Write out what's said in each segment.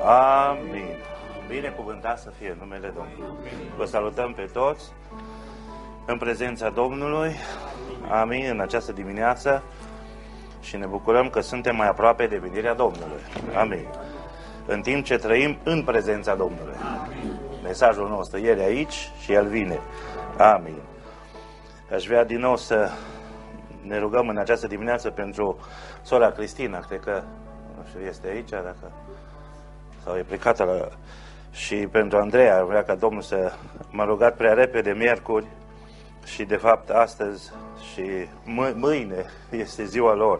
Amin. Binecuvântat să fie numele Domnului. Vă salutăm pe toți în prezența Domnului. Amin. În această dimineață și ne bucurăm că suntem mai aproape de venirea Domnului. Amin. În timp ce trăim în prezența Domnului. Mesajul nostru e aici și El vine. Amin. Aș vrea din nou să ne rugăm în această dimineață pentru sora Cristina. Cred că, nu știu, este aici, dacă sau e plecată și pentru Andreea. Vrea ca Domnul să m-a rugat prea repede miercuri și de fapt astăzi și mâine este ziua lor.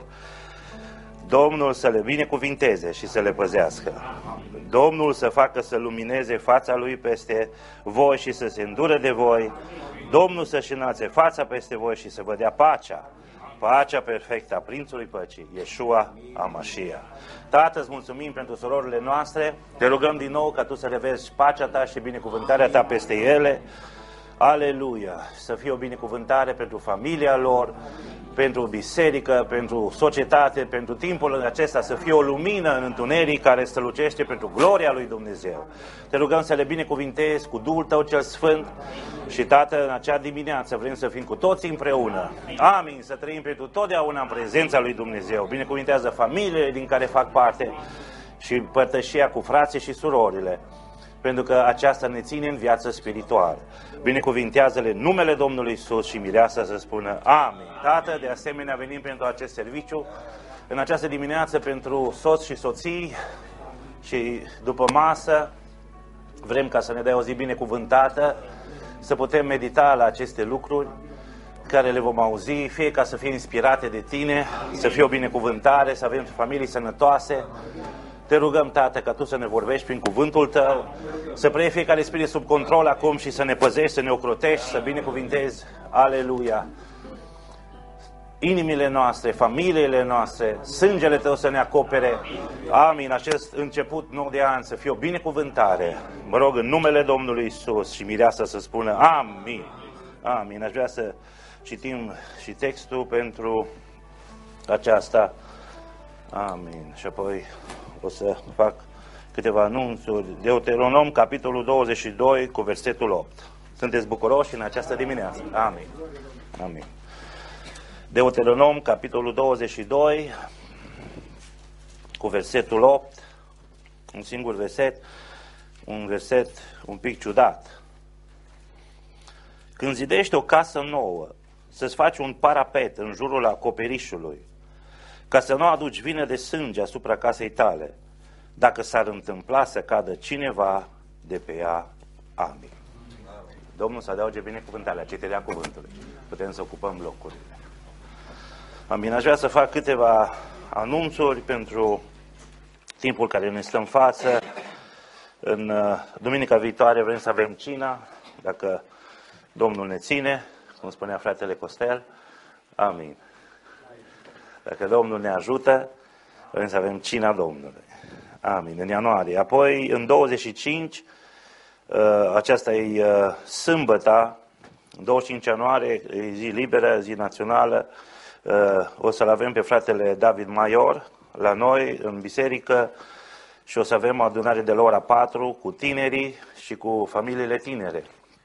Domnul să le binecuvinteze și să le păzească. Domnul să facă să lumineze fața Lui peste voi și să se îndure de voi. Domnul să-și înalțe fața peste voi și să vă dea pacea. Pacea perfectă a Prințului Păcii, Iesua Amașia. Tată, îți mulțumim pentru surorile noastre. Te rugăm din nou ca Tu să le vezi pacea Ta și binecuvântarea Ta peste ele. Aleluia! Să fie o binecuvântare pentru familia lor, pentru biserică, pentru societate, pentru timpul acesta, să fie o lumină în întuneric care strălucește pentru gloria lui Dumnezeu. Te rugăm să le binecuvintezi cu Duhul Tău cel Sfânt și, Tată, în acea dimineață vrem să fim cu toți împreună. Amin! Să trăim pentru totdeauna în prezența lui Dumnezeu. Binecuvintează familiile din care fac parte și părtășia cu frații și surorile, pentru că aceasta ne ține în viață spirituală. Binecuvintează-le numele Domnului Iisus și mireasa să spună Amin. Tată, de asemenea venim pentru acest serviciu în această dimineață pentru soți și soții și după masă vrem ca să ne dai o zi binecuvântată, să putem medita la aceste lucruri care le vom auzi, fie ca să fie inspirate de Tine, să fie o binecuvântare, să avem familii sănătoase. Te rugăm, Tată, ca Tu să ne vorbești prin cuvântul Tău, să preiei fiecare spirit sub control acum și să ne păzești, să ne ocrotești, să binecuvintezi. Aleluia! Inimile noastre, familiile noastre, sângele Tău să ne acopere. Amin. Acest început nou de an să fie o binecuvântare. Mă rog în numele Domnului Iisus și mireasa să spună Amin. Amin. Aș vrea să citim și textul pentru aceasta. Amin. Și apoi o să fac câteva anunțuri. Deuteronom, capitolul 22, cu versetul 8. Sunteți bucuroși în această dimineață? Amin. Amin. Deuteronom, capitolul 22, cu versetul 8. Un singur verset, un verset un pic ciudat. Când zidești o casă nouă, să-ți faci un parapet în jurul acoperișului, ca să nu aduci vină de sânge asupra casei tale, dacă s-ar întâmpla să cadă cineva de pe ea. Amin. Domnul să adauge binecuvântarea, citirea cuvântului. Putem să ocupăm locurile. Amin. Aș vrea să fac câteva anunțuri pentru timpul care ne stă în față. În duminica viitoare vrem să avem cina, dacă Domnul ne ține, cum spunea fratele Costel. Amin. Dacă Domnul ne ajută, vrem să avem cina Domnului. Amin. În ianuarie. Apoi, în 25, aceasta e sâmbăta, 25 ianuarie, e zi liberă, zi națională. O să-l avem pe fratele David Maior la noi, în biserică, și o să avem o adunare de la ora 4 cu tinerii și cu familiile tinere.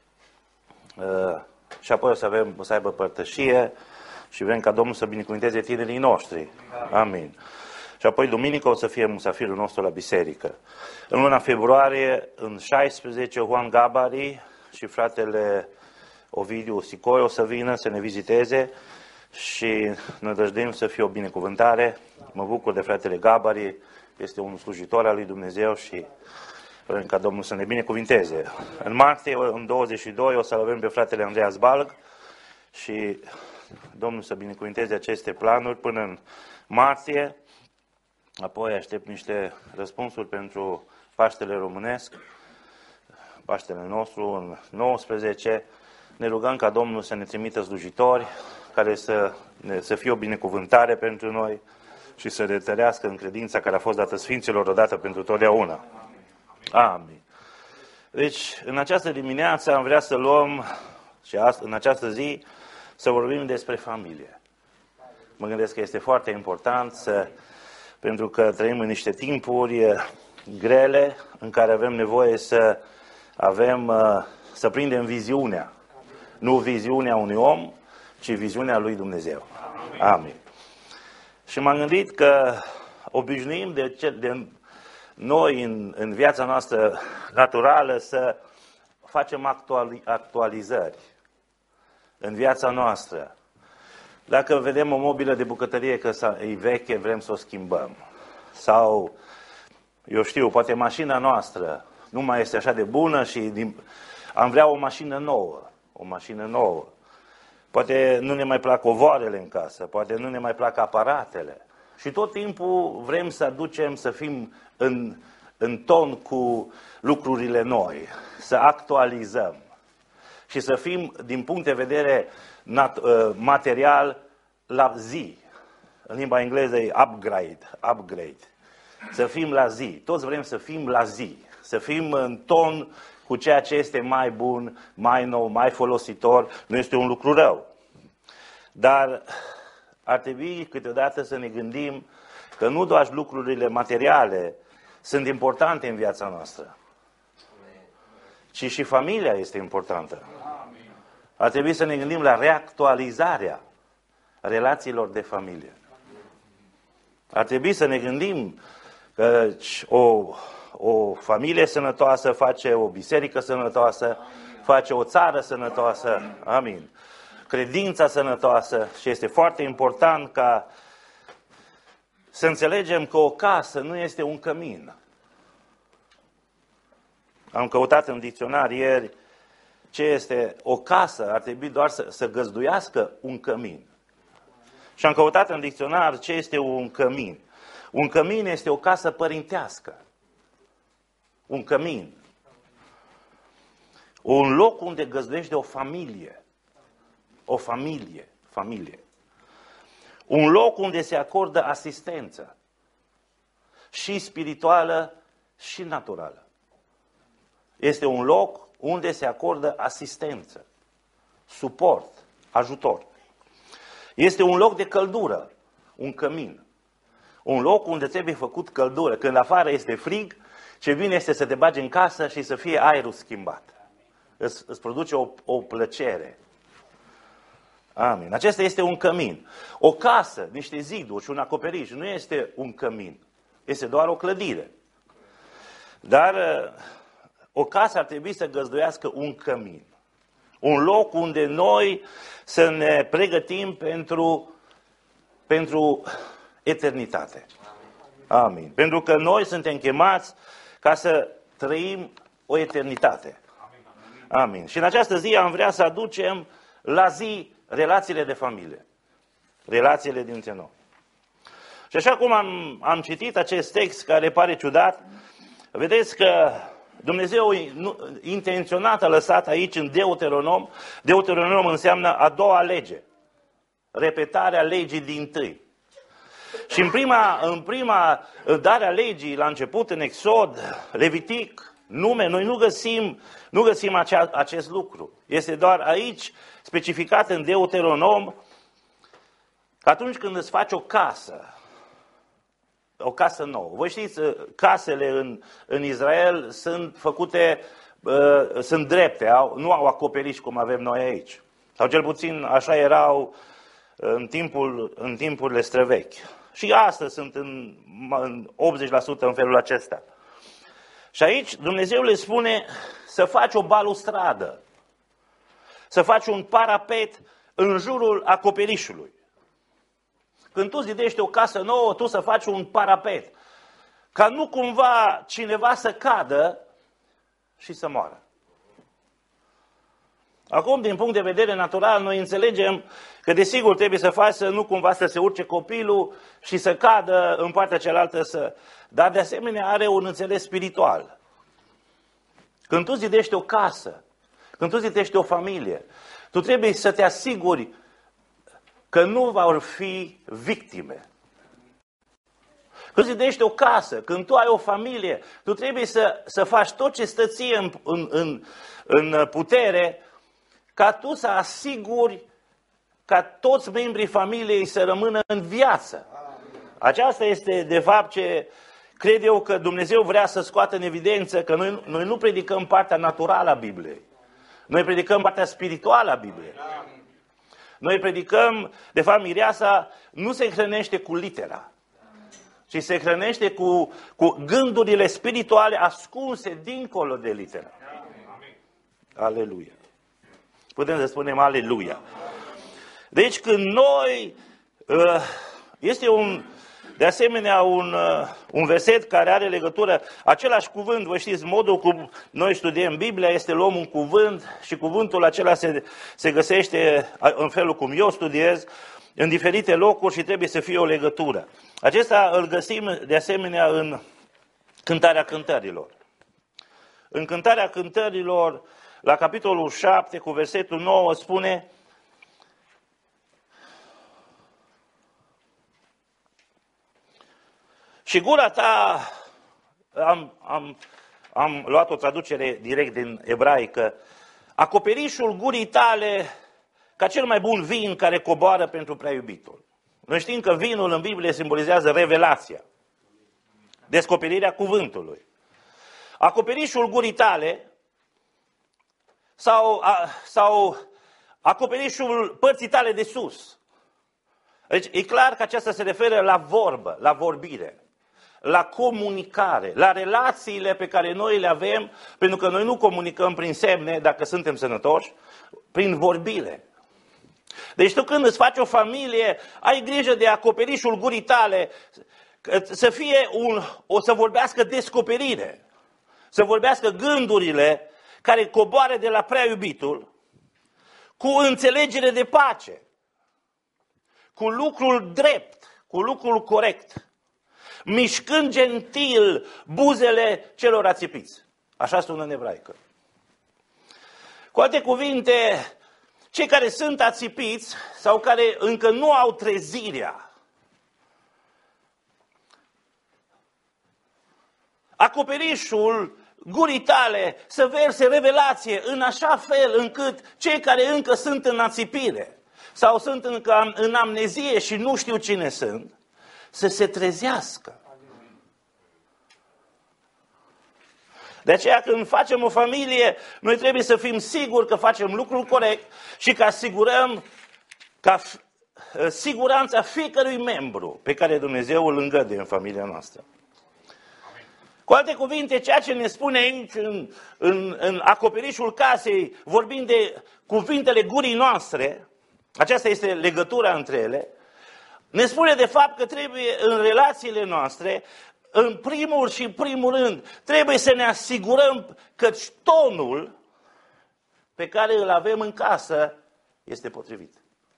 Și apoi o să aibă părtășie și vrem ca Domnul să binecuvânteze tinerii noștri. Amin. Și apoi duminică o să fie musafirul nostru la biserică. În luna februarie, în 16, Juan Gabari și fratele Ovidiu Sicoi o să vină să ne viziteze și ne dăjduim să fie o binecuvântare. Mă bucur de fratele Gabari, este un slujitor al lui Dumnezeu și vrem ca Domnul să ne binecuvinteze. În martie, în 22, o să avem pe fratele Andreas Balg și Domnul să binecuvinteze aceste planuri până în martie. Apoi aștept niște răspunsuri pentru Paștele Românesc, Paștele nostru în 19. Ne rugăm ca Domnul să ne trimită slujitori care să fie o binecuvântare pentru noi și să ne tărească în credința care a fost dată Sfinților odată pentru totdeauna. Amin. Deci, în această dimineață am vrea să luăm, și în această zi, să vorbim despre familie. Mă gândesc că este foarte important pentru că trăim în niște timpuri grele în care avem nevoie să să prindem viziunea. Nu viziunea unui om, ci viziunea lui Dumnezeu. Amin. Și m-am gândit că obișnuim de noi în viața noastră naturală să facem actualizări în viața noastră. Dacă vedem o mobilă de bucătărie că e veche, vrem să o schimbăm. Sau, eu știu, poate mașina noastră nu mai este așa de bună și am vrea o mașină nouă. O mașină nouă. Poate nu ne mai plac ovoarele în casă, poate nu ne mai plac aparatele. Și tot timpul vrem să aducem, să fim în ton cu lucrurile noi, să actualizăm și să fim, din punct de vedere material, la zi. În limba engleză e upgrade. Să fim la zi. Toți vrem să fim la zi. Să fim în ton cu ceea ce este mai bun, mai nou, mai folositor. Nu este un lucru rău. Dar ar trebui câteodată să ne gândim că nu doar lucrurile materiale sunt importante în viața noastră, ci și familia este importantă. Ar trebui să ne gândim la reactualizarea relațiilor de familie. Ar trebui să ne gândim că o familie sănătoasă face o biserică sănătoasă, face o țară sănătoasă. Amin. Credința sănătoasă și este foarte important ca să înțelegem că o casă nu este un cămin. Am căutat în dicționar ieri ce este o casă, ar trebui doar să găzduiască un cămin. Și am căutat în dicționar ce este un cămin. Un cămin este o casă părintească. Un cămin. Un loc unde găzduiește o familie. O familie. Un loc unde se acordă asistență. Și spirituală și naturală. Este un loc unde se acordă asistență, suport, ajutor. Este un loc de căldură, un cămin. Un loc unde trebuie făcut căldură. Când afară este frig, ce bine este să te bagi în casă și să fie aerul schimbat. Îți produce o plăcere. Amin. Acesta este un cămin. O casă, niște ziduri și un acoperiș nu este un cămin. Este doar o clădire. Dar o casă ar trebui să găzduiască un cămin. Un loc unde noi să ne pregătim pentru eternitate. Amin. Pentru că noi suntem chemați ca să trăim o eternitate. Amin. Și în această zi am vrea să aducem la zi relațiile de familie. Relațiile dintre noi. Și așa cum am citit acest text care pare ciudat, vedeți că Dumnezeu intenționat a lăsat aici în Deuteronom. Deuteronom înseamnă a doua lege. Repetarea legii dintâi. Și în prima dare a legii, la început, în Exod, Levitic, Nume, noi nu găsim acest lucru. Este doar aici specificat în Deuteronom că atunci când îți faci o casă nouă. Voi știți, casele în Israel sunt făcute, sunt drepte, nu au acoperiș cum avem noi aici. Sau cel puțin așa erau în timpurile străvechi. Și astăzi sunt în 80% în felul acesta. Și aici Dumnezeu le spune să faci o balustradă, să faci un parapet în jurul acoperișului. Când tu zidești o casă nouă, tu să faci un parapet, ca nu cumva cineva să cadă și să moară. Acum, din punct de vedere natural, noi înțelegem că desigur trebuie să faci să nu cumva să se urce copilul și să cadă în partea cealaltă, dar de asemenea are un înțeles spiritual. Când tu zidești o casă, când tu zidești o familie, tu trebuie să te asiguri că nu vor fi victime. Când zidești o casă, când tu ai o familie, tu trebuie să faci tot ce stă ție în putere ca tu să asiguri ca toți membrii familiei să rămână în viață. Aceasta este, de fapt, cred eu că Dumnezeu vrea să scoată în evidență că noi nu predicăm partea naturală a Bibliei. Noi predicăm partea spirituală a Bibliei. Noi predicăm, de fapt, mireasa nu se hrănește cu litera, ci se hrănește cu gândurile spirituale ascunse dincolo de litera. Aleluia. Putem să spunem aleluia. Deci când noi, este de asemenea un verset care are legătură, același cuvânt, vă știți, modul cum noi studiem Biblia este luăm un cuvânt și cuvântul acela se găsește în felul cum eu studiez, în diferite locuri și trebuie să fie o legătură. Acesta îl găsim de asemenea în Cântarea Cântărilor. În Cântarea Cântărilor, la capitolul 7, cu versetul 9, spune: și gura ta, am luat o traducere direct din ebraică, acoperișul gurii tale ca cel mai bun vin care coboară pentru prea iubitul. Noi știm că vinul în Biblie simbolizează revelația, descoperirea cuvântului. Acoperișul gurii tale sau acoperișul părții tale de sus. Deci e clar că aceasta se referă la vorbă, la vorbire, la comunicare, la relațiile pe care noi le avem, pentru că noi nu comunicăm prin semne, dacă suntem sănătoși, prin vorbire. Deci tu când îți faci o familie, ai grijă de acoperișul gurii tale, să fie să vorbească descoperire, să vorbească gândurile care coboare de la prea iubitul, cu înțelegere de pace, cu lucrul drept, cu lucrul corect, mișcând gentil buzele celor ațipiți. Așa sună în ebraică. Cu alte cuvinte, cei care sunt ațipiți sau care încă nu au trezirea, acoperișul gurii tale să verse revelație în așa fel încât cei care încă sunt în ațipire sau sunt încă în amnezie și nu știu cine sunt, să se trezească. De aceea când facem o familie, noi trebuie să fim siguri că facem lucrul corect și că asigurăm siguranța fiecărui membru pe care Dumnezeu îl îngăduie în familia noastră. Cu alte cuvinte, ceea ce ne spune aici în acoperișul casei, vorbind de cuvintele gurii noastre, aceasta este legătura între ele, ne spune de fapt că trebuie în relațiile noastre, în primul rând, trebuie să ne asigurăm că tonul pe care îl avem în casă este potrivit.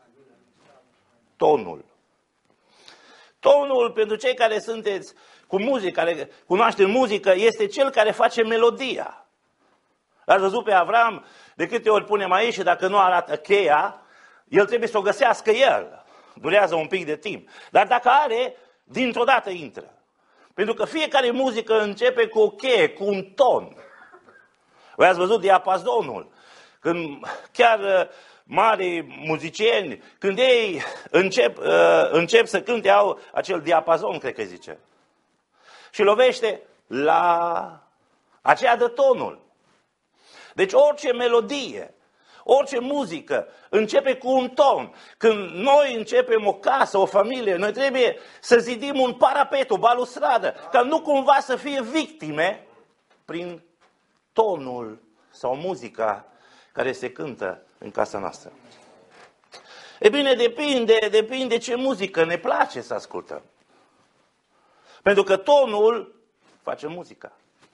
Tonul. Tonul, pentru cei care sunteți cu muzică, care cunoaște muzică, este cel care face melodia. L-ați văzut pe Avram, de câte ori punem aici și dacă nu arată cheia, el trebuie să o găsească el. Durează un pic de timp. Dar dacă are, dintr-o dată intră. Pentru că fiecare muzică începe cu o cheie, cu un ton. Voi ați văzut diapazonul. Când chiar mari muzicieni, când ei încep să cânte, au acel diapazon, cred că zice. Și lovește la aceea de tonul. Deci orice melodie, orice muzică începe cu un ton. Când noi începem o casă, o familie, noi trebuie să zidim un parapet, o balustradă, ca nu cumva să fie victime prin tonul sau muzica care se cântă în casa noastră. E bine, depinde ce muzică ne place să ascultăm. Pentru că tonul face muzica.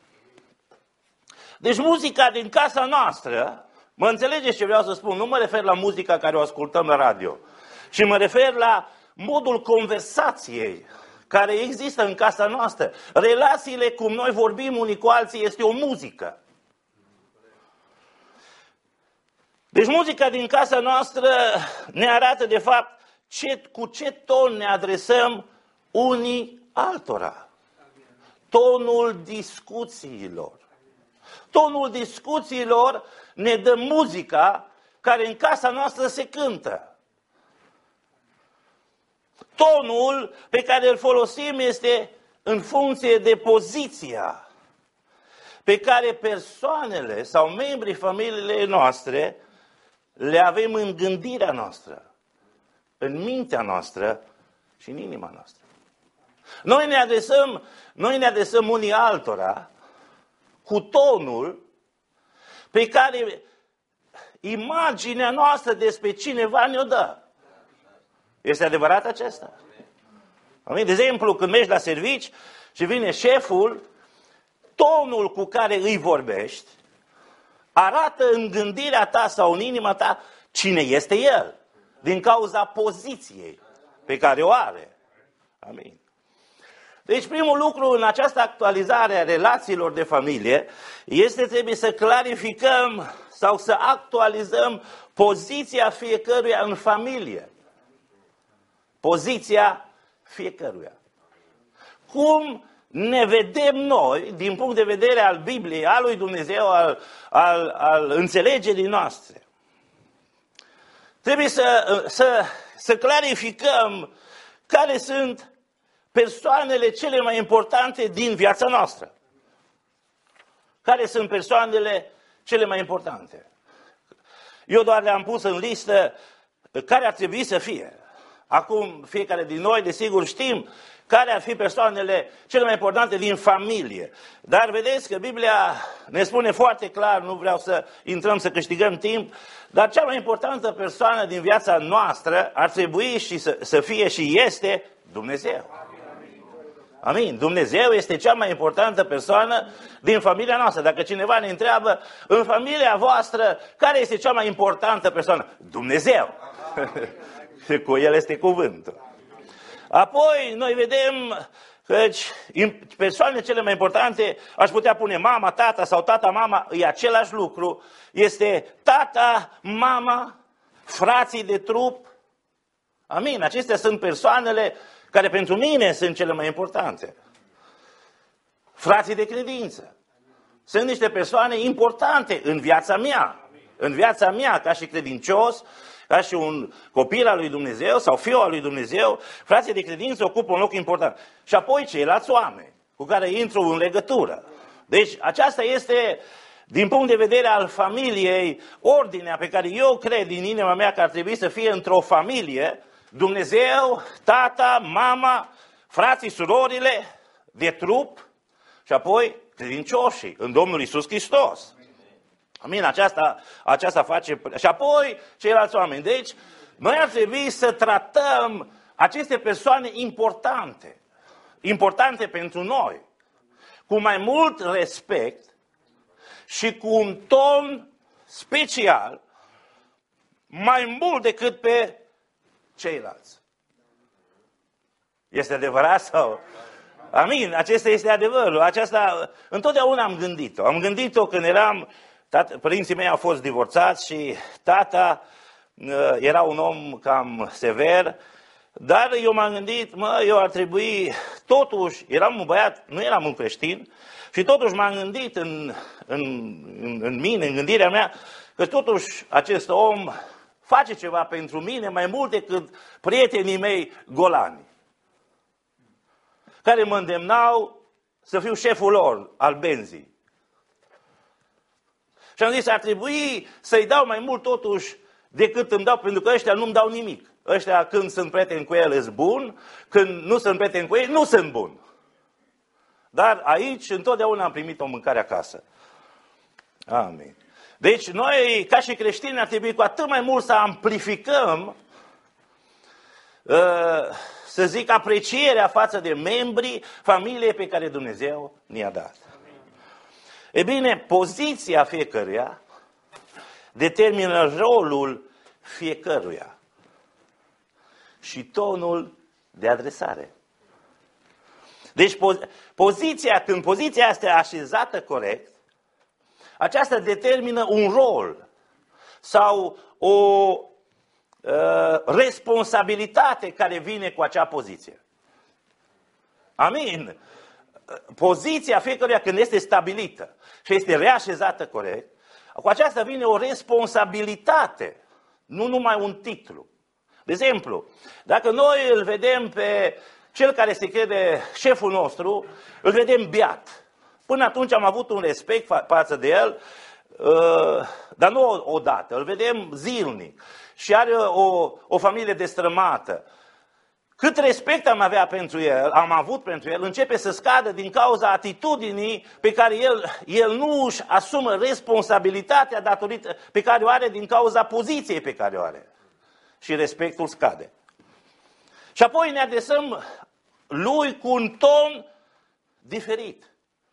Deci muzica din casa noastră, mă înțelegeți ce vreau să spun, nu mă refer la muzica care o ascultăm la radio, ci mă refer la modul conversației care există în casa noastră. Relațiile cum noi vorbim unii cu alții este o muzică. Deci muzica din casa noastră ne arată de fapt cu ce ton ne adresăm unii altora. Tonul discuțiilor. Tonul discuțiilor ne dă muzica care în casa noastră se cântă. Tonul pe care îl folosim este în funcție de poziția pe care persoanele sau membrii familiei noastre le avem în gândirea noastră, în mintea noastră și în inima noastră. Noi ne adresăm unii altora cu tonul pe care imaginea noastră despre cineva ne-o dă. Este adevărat acesta? De exemplu, când mergi la servici și vine șeful, tonul cu care îi vorbești arată în gândirea ta sau în inima ta cine este el, din cauza poziției pe care o are. Amin. Deci primul lucru în această actualizare a relațiilor de familie trebuie să clarificăm sau să actualizăm poziția fiecăruia în familie. Poziția fiecăruia. Cum ne vedem noi, din punct de vedere al Bibliei, al lui Dumnezeu, al înțelegerii noastre. Trebuie să clarificăm care sunt persoanele cele mai importante din viața noastră. Care sunt persoanele cele mai importante? Eu doar le-am pus în listă care ar trebui să fie. Acum, fiecare din noi, desigur, știm care ar fi persoanele cele mai importante din familie. Dar vedeți că Biblia ne spune foarte clar, nu vreau să intrăm să câștigăm timp, dar cea mai importantă persoană din viața noastră ar trebui și să fie și este Dumnezeu. Amin. Dumnezeu este cea mai importantă persoană din familia noastră. Dacă cineva ne întreabă, în familia voastră, care este cea mai importantă persoană? Dumnezeu. Cu el este cuvântul. Apoi noi vedem că persoanele cele mai importante, aș putea pune mama, tata sau tata-mama, e același lucru. Este tata, mama, frații de trup. Amin. Acestea sunt persoanele care pentru mine sunt cele mai importante. Frații de credință. Sunt niște persoane importante în viața mea. În viața mea, ca și credincios, ca și un copil al lui Dumnezeu sau fiu al lui Dumnezeu, frații de credință ocupă un loc important. Și apoi ceilalți oameni cu care intru în legătură. Deci aceasta este, din punct de vedere al familiei, ordinea pe care eu cred din inima mea că ar trebui să fie într-o familie: Dumnezeu, tata, mama, frații, surorile de trup și apoi credincioșii în Domnul Iisus Hristos. Amin, aceasta face. Și apoi ceilalți oameni. Deci, noi ar trebui să tratăm aceste persoane importante pentru noi, cu mai mult respect și cu un ton special, mai mult decât pe ceilalți. Este adevărat sau? Amin, acesta este adevărul. Aceasta întotdeauna am gândit-o. Am gândit-o când părinții mei au fost divorțați și tata era un om cam sever, dar eu m-am gândit, eu ar trebui, totuși, eram un băiat, nu eram un creștin, și totuși m-am gândit în mine, în gândirea mea, că totuși acest om face ceva pentru mine mai mult decât prietenii mei golani, care mă îndemnau să fiu șeful lor al benzii. Și am zis, ar trebui să-i dau mai mult totuși decât îmi dau, pentru că ăștia nu-mi dau nimic. Ăștia când sunt prieteni cu el sunt bun, când nu sunt prieteni cu ei, nu sunt bun. Dar aici întotdeauna am primit o mâncare acasă. Amin. Deci noi, ca și creștini, ar trebui cu atât mai mult să amplificăm, să zic, aprecierea față de membrii familiei pe care Dumnezeu ne-a dat. E bine, poziția fiecăruia determină rolul fiecăruia și tonul de adresare. Deci când poziția este așezată corect, aceasta determină un rol sau o responsabilitate care vine cu acea poziție. Amin. Poziția fiecăruia când este stabilită și este reașezată corect, cu aceasta vine o responsabilitate, nu numai un titlu. De exemplu, dacă noi îl vedem pe cel care se crede șeful nostru, îl vedem beat. Până atunci am avut un respect față de el, dar nu odată, îl vedem zilnic. Și are o familie destrămată. Cât respect am avut pentru el, începe să scadă din cauza atitudinii pe care el nu își asumă responsabilitatea datorită pe care o are din cauza poziției pe care o are. Și respectul scade. Și apoi ne adresăm lui cu un ton diferit.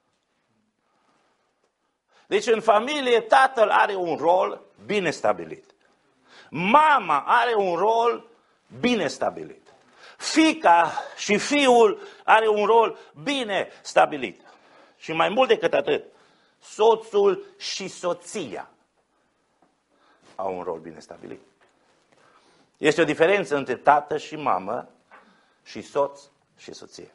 Deci în familie tatăl are un rol bine stabilit. Mama are un rol bine stabilit. Fiica și fiul are un rol bine stabilit. Și mai mult decât atât, soțul și soția au un rol bine stabilit. Este o diferență între tată și mamă și soț și soție.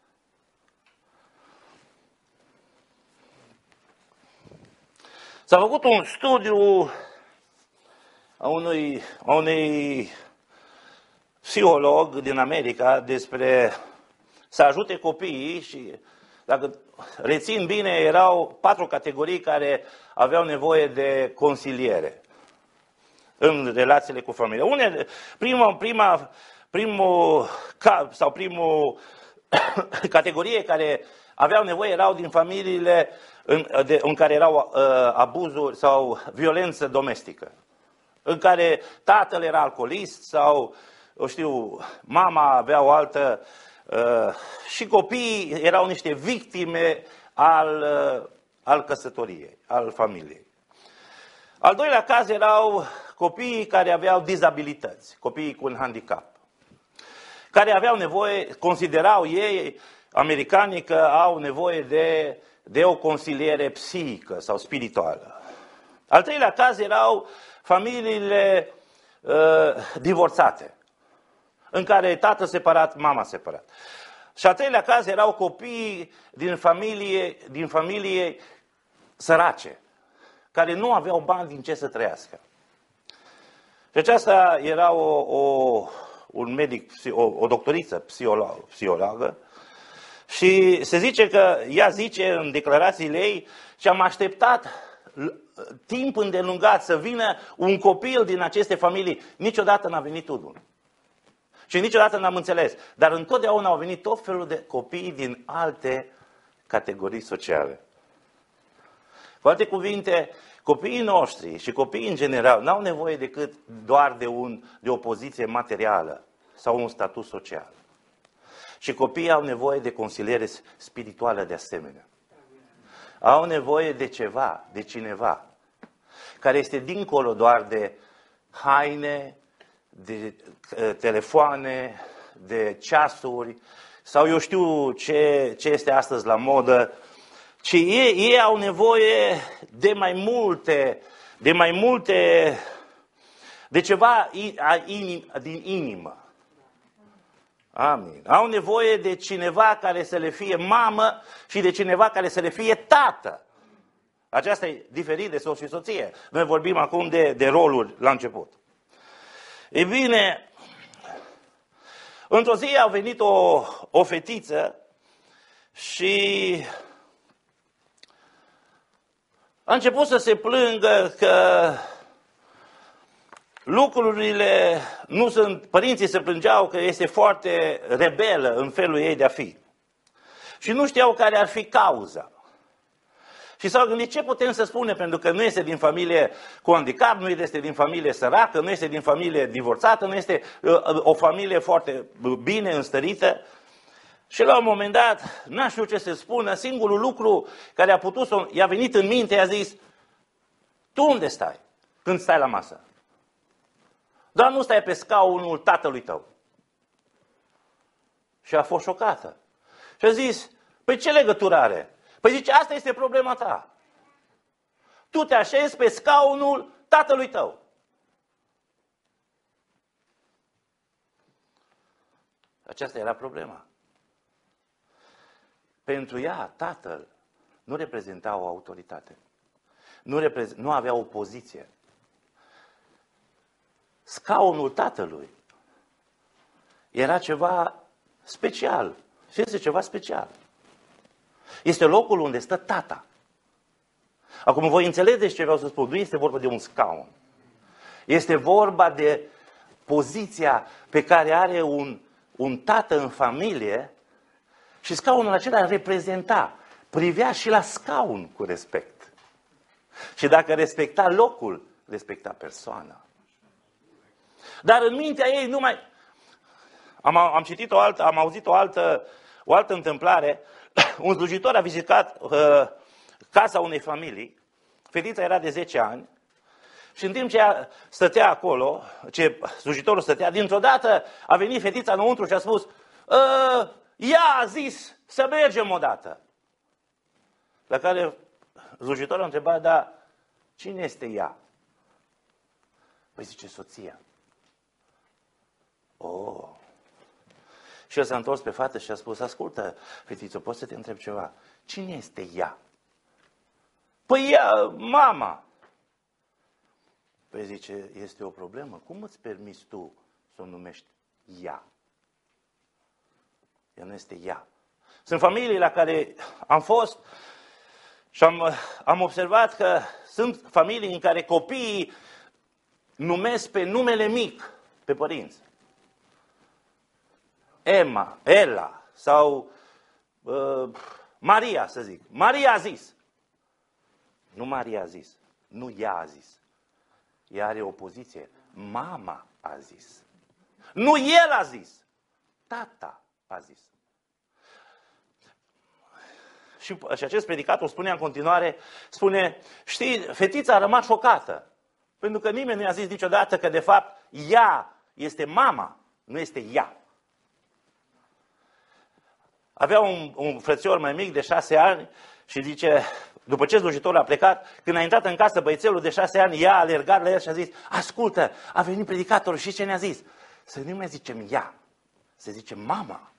S-a făcut un studiu a unui psiholog din America despre să ajute copiii și, dacă rețin bine, erau 4 categorii care aveau nevoie de consiliere în relațiile cu familia. Primul categorie care aveau nevoie erau din familiile în care erau abuzuri sau violență domestică, în care tatăl era alcoolist sau, mama avea o altă... și copiii erau niște victime al căsătoriei, al familiei. Al doilea caz erau copiii care aveau dizabilități, copiii cu un handicap, care aveau nevoie, considerau ei, americanii, că au nevoie de o consiliere psihică sau spirituală. Al treilea caz erau familiile divorțate, în care tată separat, mama separat. Și al treilea caz erau copiii din familie sărace, care nu aveau bani din ce să trăiască. Și aceasta era un medic, o doctoriță psihologă, și se zice că ea zice în declarațiile ei: și am așteptat timp îndelungat să vină un copil din aceste familii. Niciodată n-a venit unul. Și niciodată n-am înțeles. Dar întotdeauna au venit tot felul de copii din alte categorii sociale. Cu alte cuvinte, copiii noștri și copiii în general n-au nevoie decât doar de o poziție materială sau un statut social. Și copiii au nevoie de consiliere spirituală de asemenea. Au nevoie de ceva, de cineva, care este dincolo doar de haine, de telefoane, de ceasuri, sau eu știu ce este astăzi la modă, ci ei au nevoie de ceva din inimă. Amin. Au nevoie de cineva care să le fie mamă și de cineva care să le fie tată. Aceasta e diferit de soț și soție. Noi vorbim acum de roluri la început. E bine, într-o zi a venit o fetiță și a început să se plângă că lucrurile nu sunt... Părinții se plângeau că este foarte rebelă în felul ei de a fi. Și nu știau care ar fi cauza. Și s-au gândit ce putem să spunem, pentru că nu este din familie cu handicap, nu este din familie săracă, nu este din familie divorțată, nu este o familie foarte bine înstărită. Și la un moment dat, n-a știut ce să spună, singurul lucru care a putut i-a venit în minte, i-a zis: tu unde stai când stai la masă? Doar nu stai pe scaunul tatălui tău. Și a fost șocată. Și a zis: păi ce legătură are? Păi zice, asta este problema ta. Tu te așezi pe scaunul tatălui tău. Aceasta era problema. Pentru ea, tatăl nu reprezenta o autoritate. Nu avea o poziție. Scaunul tatălui era ceva special. Și este ceva special. Este locul unde stă tata. Acum voi înțelegeți ce vreau să spun. Nu este vorba de un scaun. Este vorba de poziția pe care are un tată în familie și scaunul acela reprezenta, privea și la scaun cu respect. Și dacă respecta locul, respecta persoana. Dar în mintea ei numai... Am auzit o altă întâmplare. Un slujitor a vizitat casa unei familii. Fetița era de 10 ani. Și în timp ce stătea acolo, ce slujitorul stătea, dintr-o dată a venit fetița înăuntru și a spus: ea a zis să mergem odată. La care slujitorul a întrebat: dar cine este ea? Păi zice, soția. Oh. Și el s-a întors pe fată și a spus: ascultă, fetiță, poți să te întreb ceva? Cine este ea? Păi ea, mama. Păi zice, este o problemă. Cum îți permiți tu să o numești ea? Ea nu este ea. Sunt familii la care am fost și am observat că sunt familii în care copiii numesc pe numele mic pe părinți. Emma, Ela sau Maria, să zic. Maria a zis. Nu Maria a zis. Nu ea a zis. Ea are o poziție. Mama a zis. Nu el a zis. Tata a zis. Și acest predicator spunea în continuare, spune, știi, fetița a rămas șocată. Pentru că nimeni nu i-a zis niciodată că de fapt ea este mama, nu este ea. Avea un frățior mai mic de 6 ani și zice, după ce slujitorul a plecat, când a intrat în casă băiețelul de 6 ani, ea a alergat la el și a zis, ascultă, a venit predicatorul și ce ne-a zis? Să nu mai zicem ea, să zicem mama.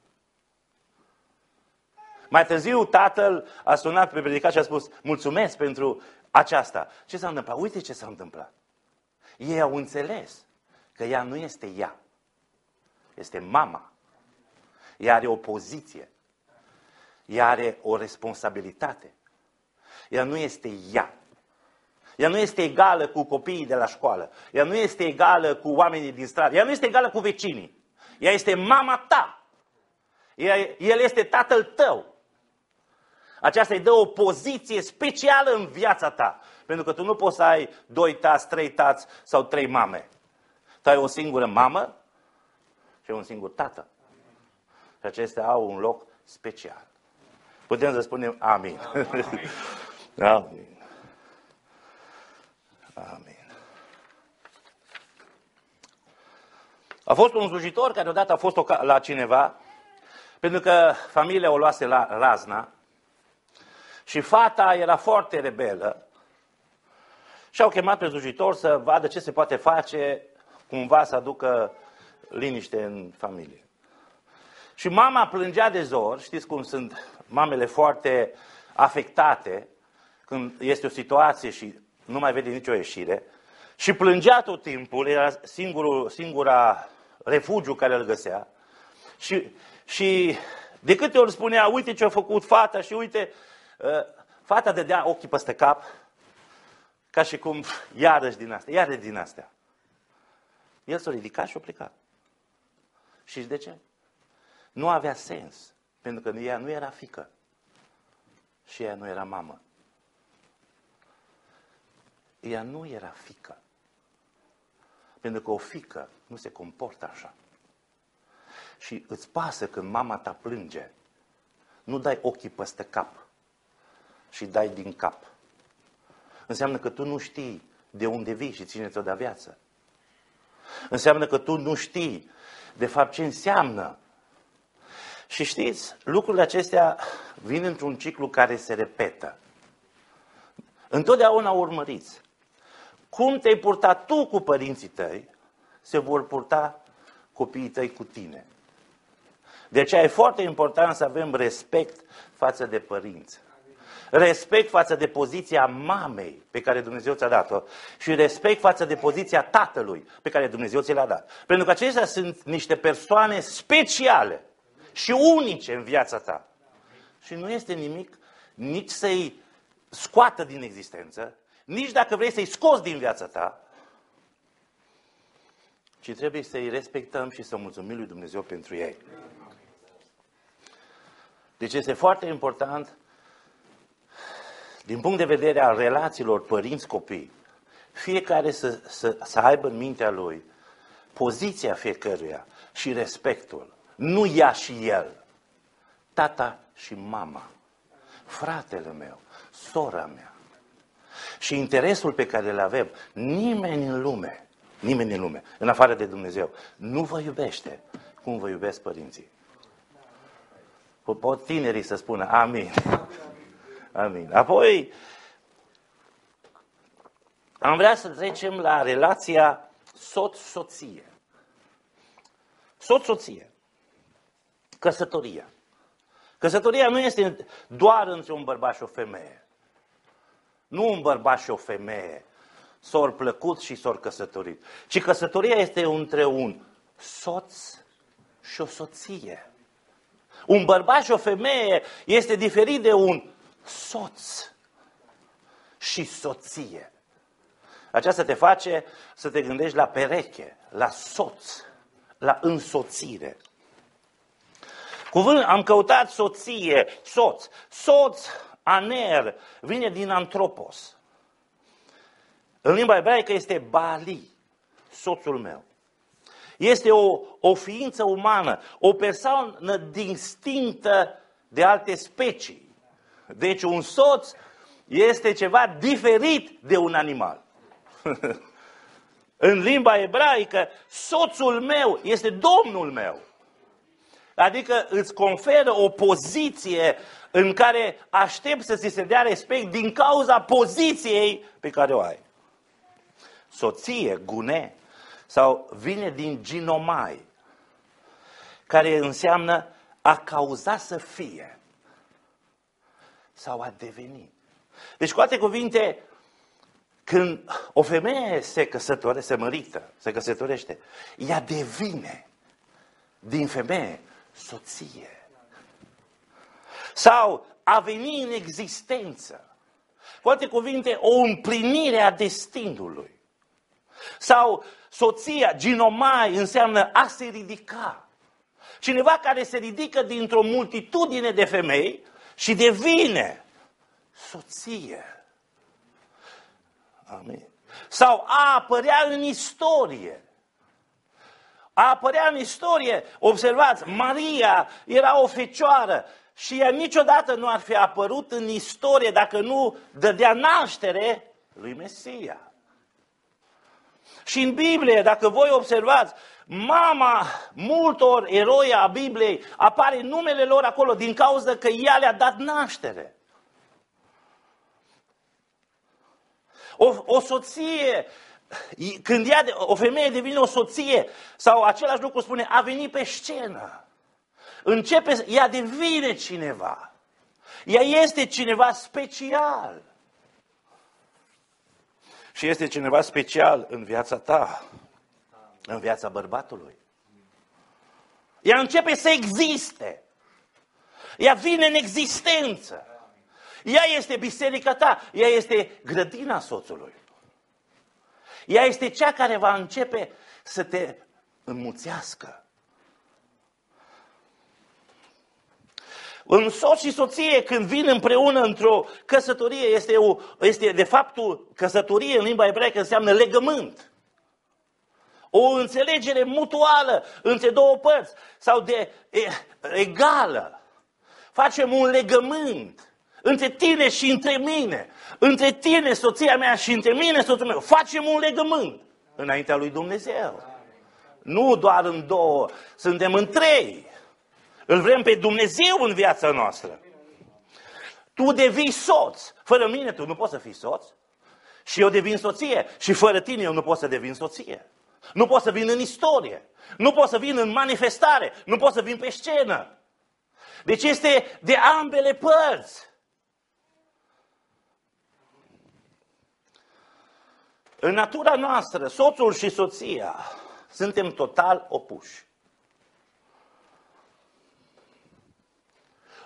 Mai târziu tatăl a sunat pe predicat și a spus, mulțumesc pentru aceasta. Ce s-a întâmplat? Uite ce s-a întâmplat. Ei au înțeles că ea nu este ea, este mama. Ea are o poziție. Ea are o responsabilitate. Ea nu este ea. Ea nu este egală cu copiii de la școală. Ea nu este egală cu oamenii din stradă. Ea nu este egală cu vecinii. Ea este mama ta. El este tatăl tău. Aceasta îi dă o poziție specială în viața ta. Pentru că tu nu poți să ai 2 tați, 3 tați sau 3 mame. Tu ai o singură mamă și un singur tată. Și acestea au un loc special. Putem să spunem amin. Amin. Amin. A fost un slujitor care odată a fost la cineva, pentru că familia o luase la razna și fata era foarte rebelă și au chemat pe slujitor să vadă ce se poate face, cumva să aducă liniște în familie. Și mama plângea de zor, știți cum sunt mamele foarte afectate când este o situație și nu mai vede nicio ieșire, și plângea tot timpul, era singura refugiu care îl găsea, și de câte ori spunea, uite ce a făcut fata și uite, fata dădea ochii peste cap, ca și cum iarăși din astea. El s-a ridicat și a plecat. Și de ce? Nu avea sens, pentru că ea nu era fiică și ea nu era mamă. Ea nu era fiică, pentru că o fiică nu se comportă așa. Și îți pasă când mama ta plânge, nu dai ochii peste cap și dai din cap. Înseamnă că tu nu știi de unde vii și ține-ți-o de viață. Înseamnă că tu nu știi de fapt ce înseamnă. Și știți, lucrurile acestea vin într-un ciclu care se repetă. Întotdeauna urmăriți. Cum te-ai purtat tu cu părinții tăi, se vor purta copiii tăi cu tine. De aceea e foarte important să avem respect față de părinți. Respect față de poziția mamei pe care Dumnezeu ți-a dat-o și respect față de poziția tatălui pe care Dumnezeu ți l-a dat. Pentru că acestea sunt niște persoane speciale. și unice în viața ta. Și nu este nimic nici să-i scoată din existență, nici dacă vrei să-i scoți din viața ta, ci trebuie să-i respectăm și să mulțumim lui Dumnezeu pentru ei. Deci este foarte important, din punct de vedere al relațiilor părinți-copii, fiecare să aibă în mintea lui poziția fiecăruia și respectul. Nu ea și el, tata și mama, fratele meu, sora mea. Și interesul pe care îl avem, nimeni în lume, în afară de Dumnezeu, nu vă iubește cum vă iubesc părinții. Pot tinerii să spună amin. Amin. Apoi, am vrea să trecem la relația soț-soție. Soț-soție. Căsătoria. Căsătoria nu este doar între un bărbat și o femeie. Nu un bărbat și o femeie s-or plăcut și s-or căsătorit. Ci căsătoria este între un soț și o soție. Un bărbat și o femeie este diferit de un soț și soție. Aceasta te face să te gândești la pereche, la soț, la însoțire. Am căutat soție, soț. Soț, aner, vine din antropos. În limba ebraică este Bali, soțul meu. Este o ființă umană, o persoană distinctă de alte specii. Deci un soț este ceva diferit de un animal. În limba ebraică, soțul meu este Domnul meu. Adică îți conferă o poziție în care aștept să ți se dea respect din cauza poziției pe care o ai. Soție, gune, sau vine din ginomai, care înseamnă a cauza să fie sau a deveni. Deci, cu alte cuvinte, când o femeie se căsătorește, ea devine din femeie soție. Sau a veni în existență. Cu alte cuvinte, o împlinire a destinului. Sau soția, ginomai, înseamnă a se ridica. Cineva care se ridică dintr-o multitudine de femei și devine soție. Amin. Sau a apărea în istorie. A apărea în istorie, observați, Maria era o fecioară și ea niciodată nu ar fi apărut în istorie dacă nu dădea naștere lui Mesia. Și în Biblie, dacă voi observați, mama multor eroi a Bibliei, apare numele lor acolo din cauza că ea le-a dat naștere. O soție, când o femeie devine o soție, sau același lucru spune, a venit pe scenă. Ea devine cineva. Ea este cineva special. Și este cineva special în viața ta, în viața bărbatului. Ea începe să existe. Ea vine în existență. Ea este biserica ta, ea este grădina soțului. Ea este cea care va începe să te înmuțească. În soț și soție, când vin împreună într-o căsătorie, este de fapt căsătorie în limba ebraică înseamnă legământ. O înțelegere mutuală între două părți sau de egală. Facem un legământ între tine și între mine. Între tine, soția mea, și între mine, soțul meu. Facem un legământ înaintea lui Dumnezeu. Nu doar în două, suntem în trei. Îl vrem pe Dumnezeu în viața noastră. Tu devii soț. Fără mine tu nu poți să fii soț. Și eu devin soție. Și fără tine eu nu pot să devin soție. Nu pot să vin în istorie. Nu pot să vin în manifestare. Nu pot să vin pe scenă. Deci este de ambele părți. În natura noastră, soțul și soția suntem total opuși.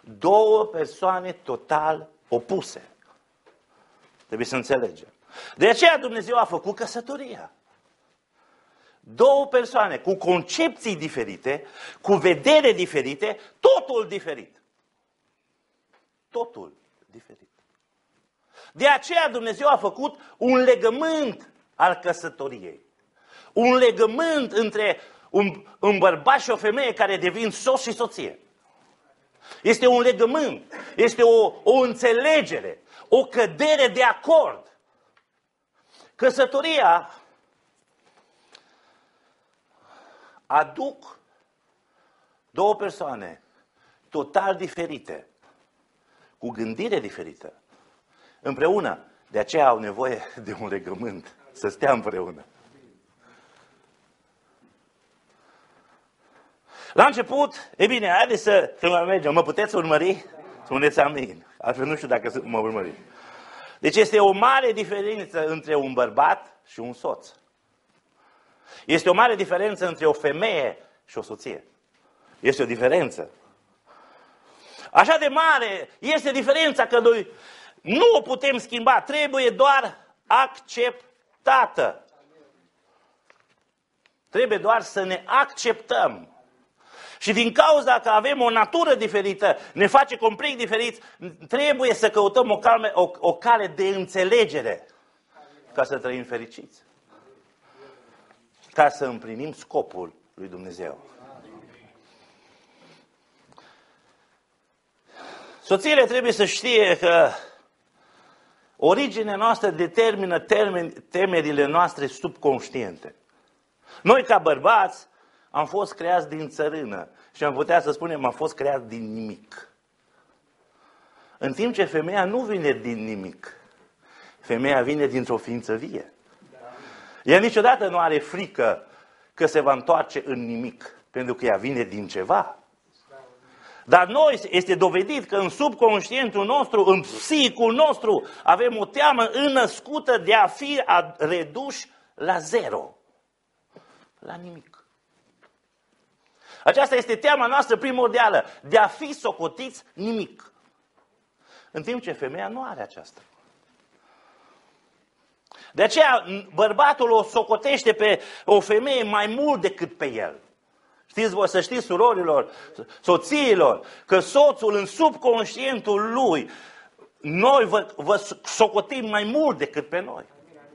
două persoane total opuse. Trebuie să înțelegem. De aceea Dumnezeu a făcut căsătoria. Două persoane cu concepții diferite, cu vedere diferite, totul diferit. Totul diferit. De aceea Dumnezeu a făcut un legământ al căsătoriei. Un legământ între un bărbat și o femeie care devin soț și soție. Este un legământ, este o înțelegere, o cădere de acord. Căsătoria aduc două persoane total diferite, cu gândire diferită, împreună. De aceea au nevoie de un legământ, să stea împreună. La început, e bine, haideți să mai mergem. Mă puteți urmări? Spuneți amin. Altfel nu știu dacă mă urmăriți. Deci este o mare diferență între un bărbat și un soț. Este o mare diferență între o femeie și o soție. Este o diferență. Așa de mare este diferența că noi nu o putem schimba. Trebuie doar acceptată. Trebuie doar să ne acceptăm. Și din cauza că avem o natură diferită, ne face complet diferiți, trebuie să căutăm o cale de înțelegere ca să trăim fericiți. Ca să împlinim scopul lui Dumnezeu. Soțiile trebuie să știe că originea noastră determină temerile noastre subconștiente. Noi ca bărbați am fost creați din țărână și am putea să spunem am fost creați din nimic. În timp ce femeia nu vine din nimic. Femeia vine dintr-o ființă vie. Ea niciodată nu are frică că se va întoarce în nimic, pentru că ea vine din ceva. Dar noi este dovedit că în subconștientul nostru, în psihicul nostru, avem o teamă înnăscută de a fi reduși la zero. La nimic. Aceasta este teama noastră primordială, de a fi socotiți nimic. În timp ce femeia nu are aceasta. De aceea bărbatul o socotește pe o femeie mai mult decât pe el. Știți voi, să știți, surorilor, soțiilor, că soțul în subconștientul lui, noi vă socotim mai mult decât pe noi.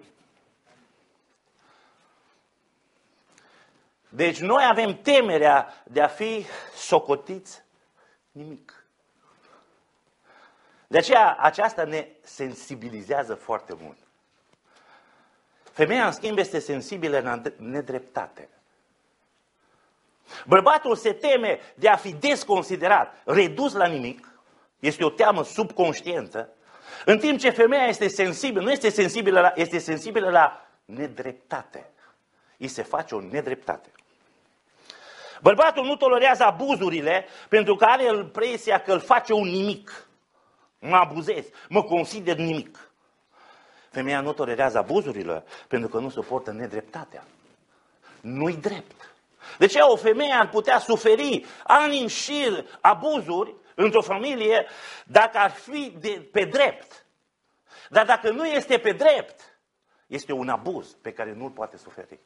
Deci noi avem temerea de a fi socotiți nimic. De aceea aceasta ne sensibilizează foarte mult. Femeia, în schimb, este sensibilă la nedreptate. Bărbatul se teme de a fi desconsiderat, redus la nimic, este o teamă subconștientă, în timp ce femeia este sensibilă, nu este sensibilă este sensibilă la nedreptate. Îi se face o nedreptate. Bărbatul nu tolerează abuzurile pentru că are impresia că îl face un nimic. Mă abuzez, mă consider nimic. Femeia nu tolerează abuzurile pentru că nu suportă nedreptatea. Nu-i drept. De ce o femeie ar putea suferi ani în șir abuzuri într-o familie dacă ar fi pe drept? Dar dacă nu este pe drept, este un abuz pe care nu-l poate suferi.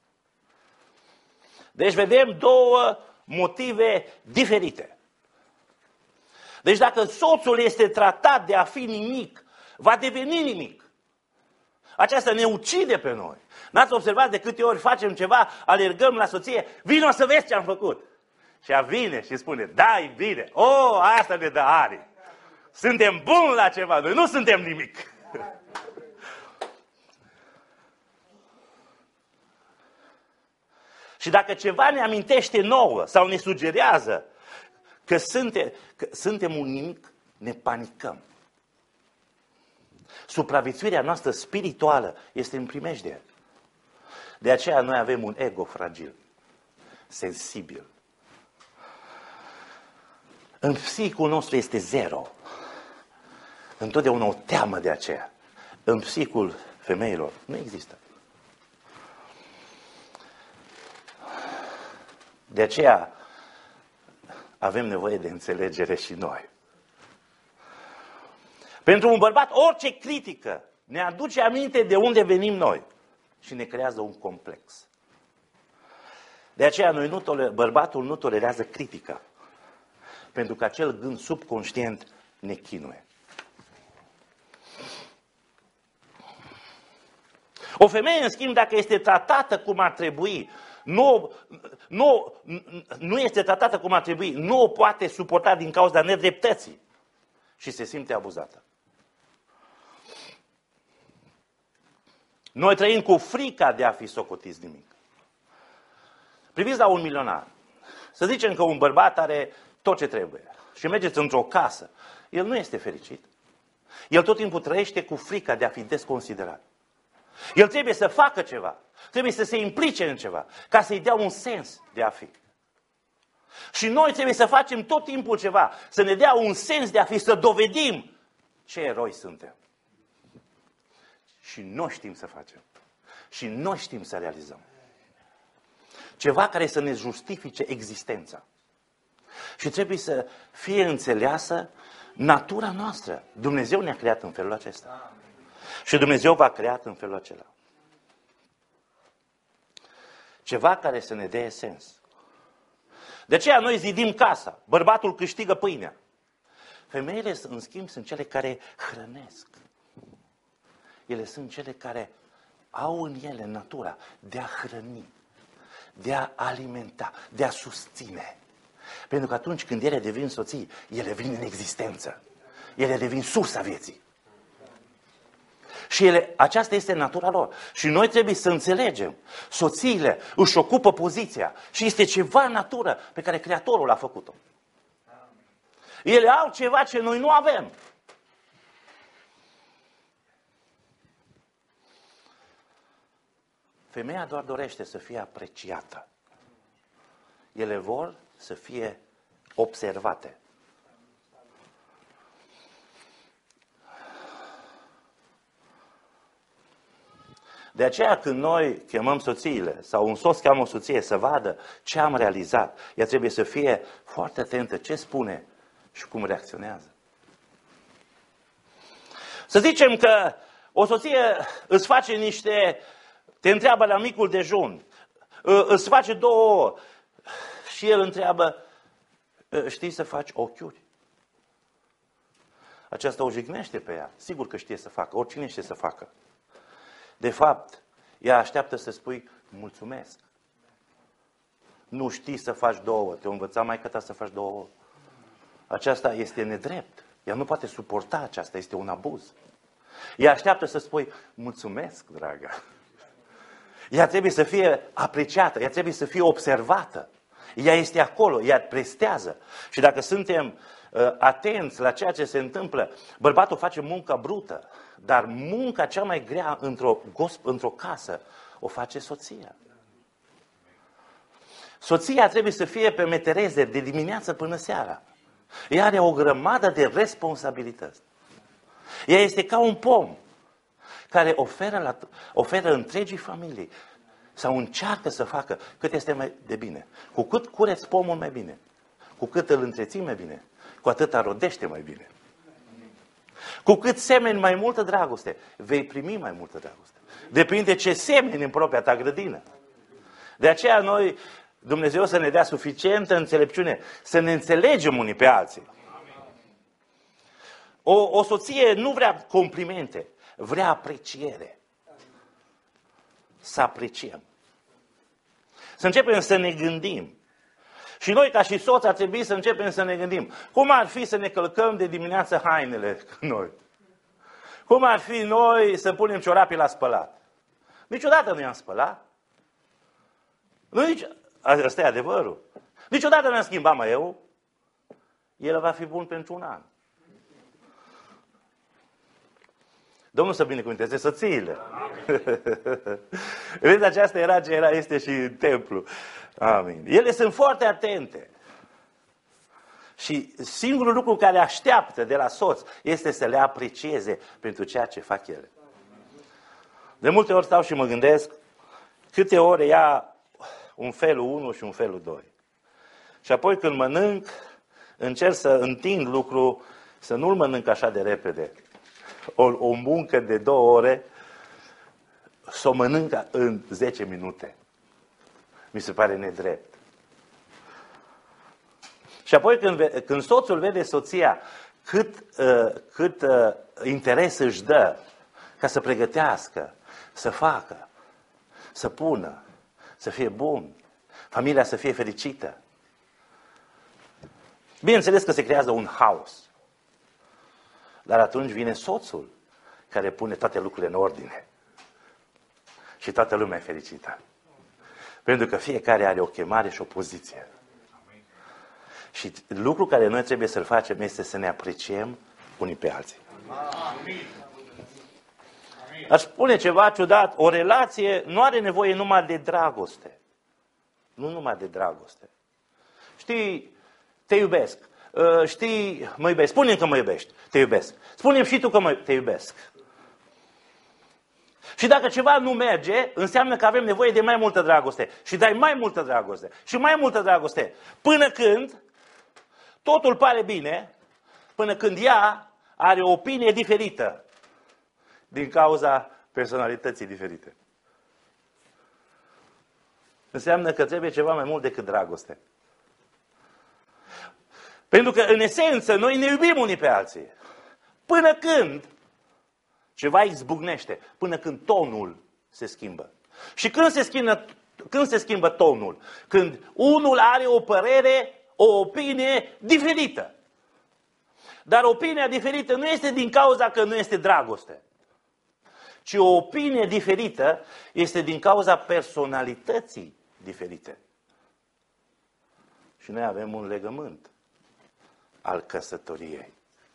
Deci vedem două motive diferite. Deci dacă soțul este tratat de a fi nimic, va deveni nimic. Aceasta ne ucide pe noi. N-ați observat de câte ori facem ceva, alergăm la soție, vino să vezi ce am făcut. Și ea vine și spune, da, e bine, asta ne dă are. Suntem buni la ceva, noi nu suntem nimic. Și dacă ceva ne amintește nouă sau ne sugerează că suntem un nimic, ne panicăm. Supraviețuirea noastră spirituală este în primejdie. De aceea noi avem un ego fragil, sensibil. În psihicul nostru este zero. Întotdeauna o teamă de aceea. În psihicul femeilor nu există. De aceea avem nevoie de înțelegere și noi. Pentru un bărbat, orice critică ne aduce aminte de unde venim noi și ne creează un complex. De aceea bărbatul nu tolerează critica, pentru că acel gând subconștient ne chinuie. O femeie, în schimb, dacă este tratată cum ar trebui, nu este tratată cum ar trebui, nu o poate suporta din cauza nedreptății și se simte abuzată. Noi trăim cu frica de a fi socotiți nimic. Priviți la un milionar. Să zicem că un bărbat are tot ce trebuie și mergeți într-o casă. El nu este fericit. El tot timpul trăiește cu frica de a fi desconsiderat. El trebuie să facă ceva. Trebuie să se implice în ceva ca să-i dea un sens de a fi. Și noi trebuie să facem tot timpul ceva, să ne dea un sens de a fi, să dovedim ce eroi suntem. Și noi știm să facem. Și noi știm să realizăm. Ceva care să ne justifice existența. Și trebuie să fie înțeleasă natura noastră. Dumnezeu ne-a creat în felul acesta. Și Dumnezeu v-a creat în felul acela. Ceva care să ne dea sens. De aceea noi zidim casa. Bărbatul câștigă pâinea. Femeile, în schimb, sunt cele care hrănesc. Ele sunt cele care au în ele natura de a hrăni, de a alimenta, de a susține. Pentru că atunci când ele devin soții, ele vin în existență. Ele devin sursa vieții. Și aceasta este natura lor. Și noi trebuie să înțelegem. Soțiile își ocupă poziția și este ceva în natură pe care Creatorul a făcut-o. Ele au ceva ce noi nu avem. Femeia doar dorește să fie apreciată. Ele vor să fie observate. De aceea când noi chemăm soțiile sau un soț cheamă o soție să vadă ce am realizat, ea trebuie să fie foarte atentă ce spune și cum reacționează. Să zicem că o soție îți face te întreabă la micul dejun, îți face 2 ouă și el întreabă, știi să faci ochiuri? Aceasta o jignește pe ea. Sigur că știe să facă, oricine știe să facă. De fapt, ea așteaptă să spui mulțumesc. Nu știi să faci 2 ouă, te-o învăța maică ta să faci 2 ouă. Aceasta este nedrept. Ea nu poate suporta aceasta, este un abuz. Ea așteaptă să spui mulțumesc, dragă. Ea trebuie să fie apreciată, ea trebuie să fie observată. Ea este acolo, ea prestează. Și dacă suntem atenți la ceea ce se întâmplă, bărbatul face munca brută, dar munca cea mai grea într-o casă o face soția. Soția trebuie să fie pe metereze de dimineață până seara. Ea are o grămadă de responsabilități. Ea este ca un pom care oferă întregii familii sau încearcă să facă cât este mai de bine. Cu cât cureți pomul mai bine, cu cât îl întreții mai bine, cu atât rodește mai bine. Cu cât semeni mai multă dragoste, vei primi mai multă dragoste. Depinde ce semeni în propria ta grădină. De aceea Dumnezeu să ne dea suficientă înțelepciune, să ne înțelegem unii pe alții. O soție nu vrea complimente, vrea apreciere. Să apreciem. Să începem să ne gândim. Și noi, ca și soți, ar trebui să începem să ne gândim. Cum ar fi să ne călcăm de dimineață hainele noi? Cum ar fi noi să punem ciorapii la spălat? Niciodată nu i-am spălat. Asta e adevărul. Niciodată nu am schimbat mai eu. El va fi bun pentru un an. Domnul să binecuvânteze soțiile. Vedeți, aceasta era ce este și în templu. Amin. Ele sunt foarte atente. Și singurul lucru care așteaptă de la soț este să le aprecieze pentru ceea ce fac ele. De multe ori stau și mă gândesc câte ore ia un felul 1 și un felul 2. Și apoi când mănânc, încerc să întind lucru, să nu-l mănânc așa de repede. O muncă de 2 ore, să o mănânc în 10 minute. Mi se pare nedrept. Și apoi când soțul vede soția cât interes își dă ca să pregătească, să facă, să pună, să fie bun, familia să fie fericită. Bineînțeles că se creează un haos. Dar atunci vine soțul care pune toate lucrurile în ordine. Și toată lumea e fericită. Pentru că fiecare are o chemare și o poziție. Și lucrul care noi trebuie să-l facem este să ne apreciem unii pe alții. Aș spune ceva ciudat. O relație nu are nevoie numai de dragoste. Nu numai de dragoste. Știi, te iubesc. Știi, mă iubesc. Spune-mi că mă iubești. Te iubesc. Spune-mi și tu că te iubesc. Și dacă ceva nu merge, înseamnă că avem nevoie de mai multă dragoste. Și dai mai multă dragoste. Și mai multă dragoste. Până când totul pare bine, până când ea are o opinie diferită. Din cauza personalității diferite. Înseamnă că trebuie ceva mai mult decât dragoste. Pentru că, în esență, noi ne iubim unii pe alții. Până când ceva izbucnește, până când tonul se schimbă. Și când se schimbă tonul? Când unul are o părere, o opinie diferită. Dar opinia diferită nu este din cauza că nu este dragoste. Ci o opinie diferită este din cauza personalității diferite. Și noi avem un legământ al căsătoriei.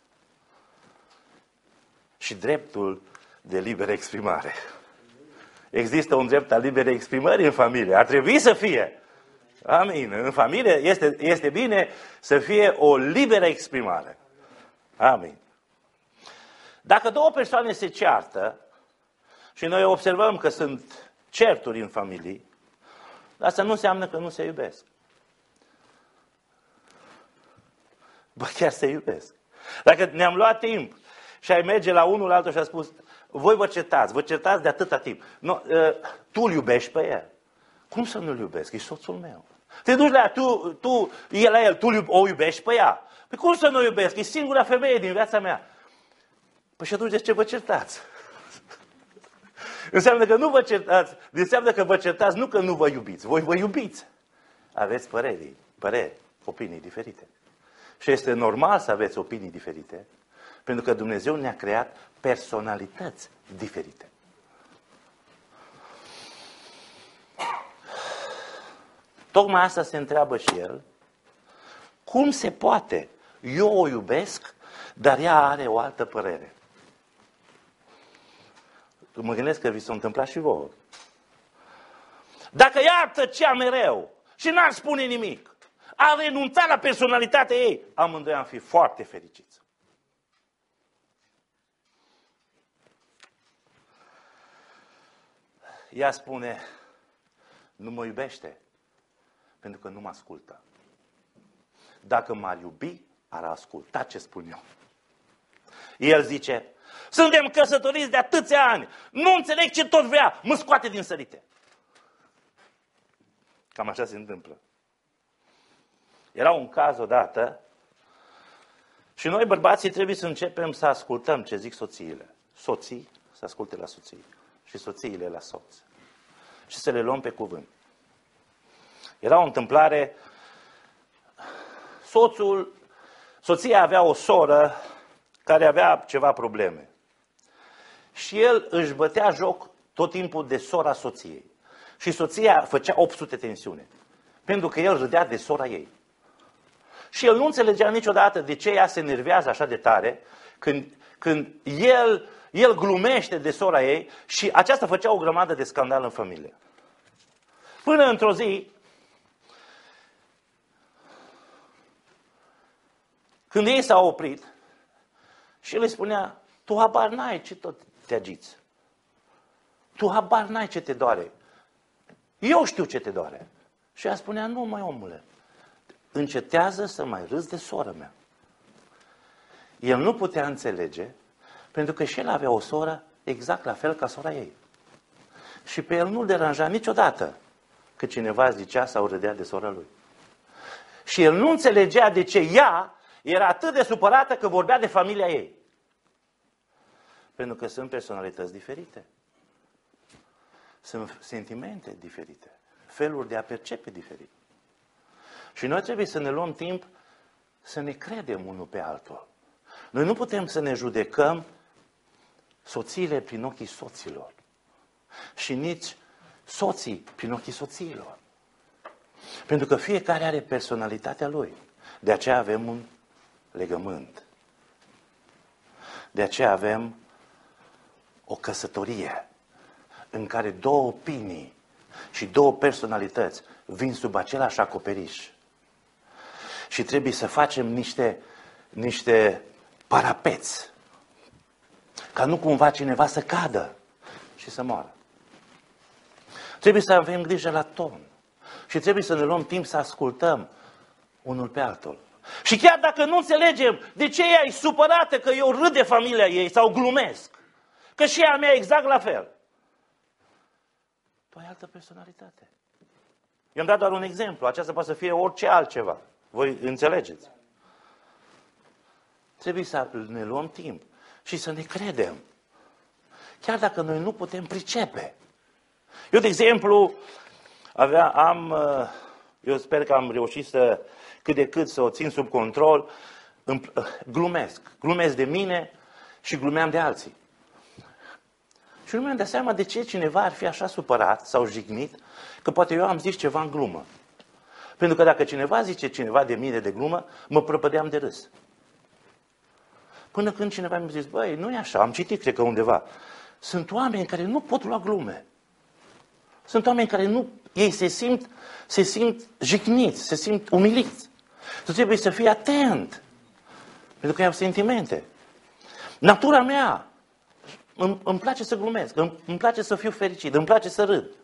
Și dreptul de liberă exprimare. Există un drept al liberei exprimări în familie. Ar trebui să fie. Amin. În familie este bine să fie o liberă exprimare. Amin. Dacă 2 persoane se ceartă, și noi observăm că sunt certuri în familii, asta nu înseamnă că nu se iubesc. Bă, chiar se iubesc. Dacă ne-am luat timp și ai merge la unul altul și a spus, voi vă certați de atâta timp. No, tu îl iubești pe el. Cum să nu-l iubesc? E soțul meu. Te duci la ea, e la el, tu o iubești pe ea. Păi cum să nu o iubesc? E singura femeie din viața mea. Păi și atunci de ce vă certați? Înseamnă că nu vă certați, înseamnă că vă certați, nu că nu vă iubiți. Voi vă iubiți. Aveți păreri, opinii diferite. Și este normal să aveți opinii diferite, pentru că Dumnezeu ne-a creat personalități diferite. Tocmai asta se întreabă și el. Cum se poate? Eu o iubesc, dar ea are o altă părere. Mă gândesc că vi s-a întâmplat și vouă. Dacă ea tăcea mereu și n-ar spune nimic, a renunțat la personalitatea ei, amândoi am fi foarte fericiți. Ea spune, nu mă iubește, pentru că nu mă ascultă. Dacă m-ar iubi, ar asculta ce spun eu. El zice, suntem căsătoriți de atâția ani, nu înțeleg ce tot vrea, mă scoate din sărite. Cam așa se întâmplă. Era un caz odată și noi bărbații trebuie să începem să ascultăm ce zic soțiile. Soții să asculte la soții și soțiile la soți. Și să le luăm pe cuvânt. Era o întâmplare, soția avea o soră care avea ceva probleme. Și el își bătea joc tot timpul de sora soției. Și soția făcea 800 tensiune. Pentru că el râdea de sora ei. Și el nu înțelegea niciodată de ce ea se enervează așa de tare când el glumește de sora ei și aceasta făcea o grămadă de scandal în familie. Până într-o zi, când ei s-au oprit și el îi spunea, tu habar n-ai ce tot te agiți. Tu habar n-ai ce te doare. Eu știu ce te doare. Și ea spunea, nu, mai omule, încetează să mai râzi de sora mea. El nu putea înțelege, pentru că și el avea o soră exact la fel ca sora ei. Și pe el nu-l deranja niciodată că cineva zicea sau râdea de sora lui. Și el nu înțelegea de ce ea era atât de supărată că vorbea de familia ei. Pentru că sunt personalități diferite. Sunt sentimente diferite. Feluri de a percepe diferite. Și noi trebuie să ne luăm timp să ne credem unul pe altul. Noi nu putem să ne judecăm soțiile prin ochii soților. Și nici soții prin ochii soțiilor. Pentru că fiecare are personalitatea lui. De aceea avem un legământ. De aceea avem o căsătorie în care două opinii și două personalități vin sub același acoperiș. Și trebuie să facem niște parapeți ca nu cumva cineva să cadă și să moară. Trebuie să avem grijă la ton. Și trebuie să ne luăm timp să ascultăm unul pe altul. Și chiar dacă nu înțelegem de ce ea e supărată că eu râd de familia ei sau glumesc, că și ea mea e exact la fel. Tu ai altă personalitate. I-am dat doar un exemplu. Aceasta poate să fie orice altceva. Voi înțelegeți. Trebuie să ne luăm timp și să ne credem. Chiar dacă noi nu putem pricepe. Eu, de exemplu, eu sper că am reușit să cât de cât să o țin sub control. Glumesc de mine și glumeam de alții. Și nu mi-am dat seama de ce cineva ar fi așa supărat sau jignit că poate eu am zis ceva în glumă. Pentru că dacă cineva zice cineva de mine de glumă, mă prăpădeam de râs. Până când cineva mi-a zis, băi, nu e așa, am citit, cred că undeva. Sunt oameni care nu pot lua glume. Sunt oameni care ei se simt jigniți, se simt umiliți. Tu trebuie să fii atent. Pentru că ei au sentimente. Natura mea, îmi place să glumesc, îmi place să fiu fericit, îmi place să râd.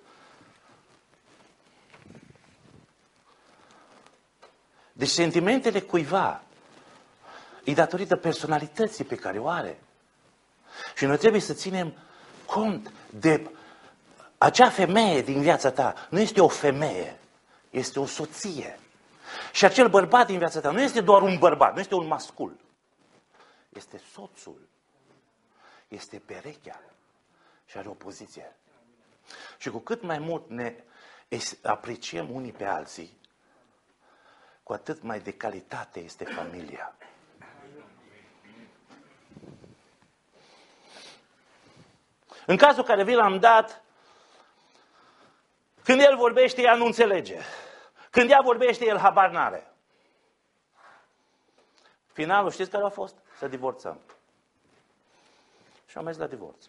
Deci sentimentele cuiva e datorită personalității pe care o are. Și noi trebuie să ținem cont de acea femeie din viața ta. Nu este o femeie, este o soție. Și acel bărbat din viața ta nu este doar un bărbat, nu este un mascul. Este soțul. Este perechea. Și are o poziție. Și cu cât mai mult ne apreciem unii pe alții, cu atât mai de calitate este familia. În cazul care vi l-am dat, când el vorbește, ea nu înțelege. Când ea vorbește, el habar n-are. Finalul, știți care a fost? Să divorțăm. Și au mers la divorț.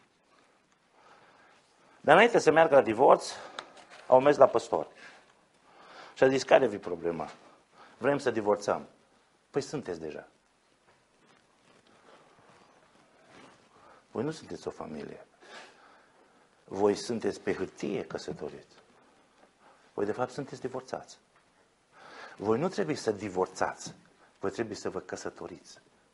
Dar înainte să meargă la divorț, au mers la păstor. Și a zis, care-i problema? Vrem să divorțăm. Păi sunteți deja. Voi nu sunteți o familie. Voi sunteți pe hârtie căsătoriți. Voi de fapt sunteți divorțați. Voi nu trebuie să divorțați. Voi trebuie să vă căsătoriți.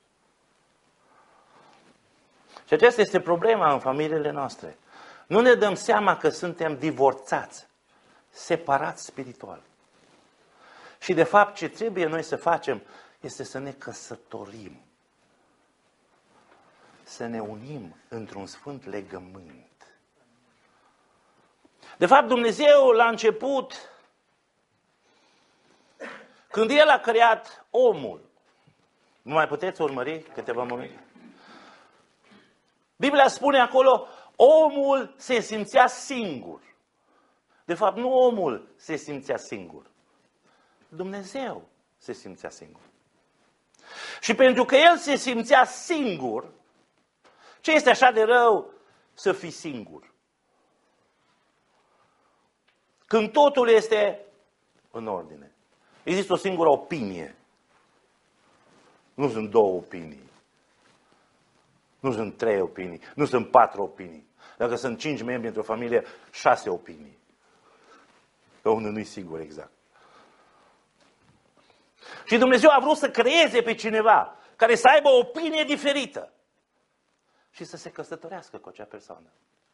Și aceasta este problema în familiile noastre. Nu ne dăm seama că suntem divorțați, separați spiritual. Și de fapt ce trebuie noi să facem este să ne căsătorim. Să ne unim într-un sfânt legământ. De fapt Dumnezeu la început, când El a creat omul, nu mai puteți urmări câteva momente? Biblia spune acolo, omul se simțea singur. De fapt, nu omul se simțea singur. Dumnezeu se simțea singur. Și pentru că el se simțea singur, ce este așa de rău să fii singur? Când totul este în ordine. Există o singură opinie. Nu sunt două opinii. Nu sunt 3 opinii. Nu sunt 4 opinii. Dacă sunt 5 membri într-o familie, 6 opinii. Că unul nu-i sigur exact. Și Dumnezeu a vrut să creeze pe cineva care să aibă o opinie diferită și să se căsătorească cu acea persoană.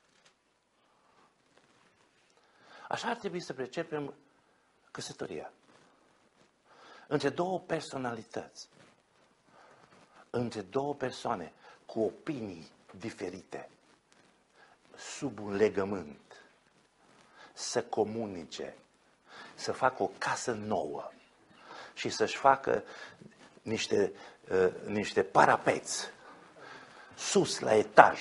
Așa ar trebui să percepem căsătoria. Între două personalități, între două persoane cu opinii diferite, sub un legământ, să comunice, să facă o casă nouă și să-și facă niște parapeți sus la etaj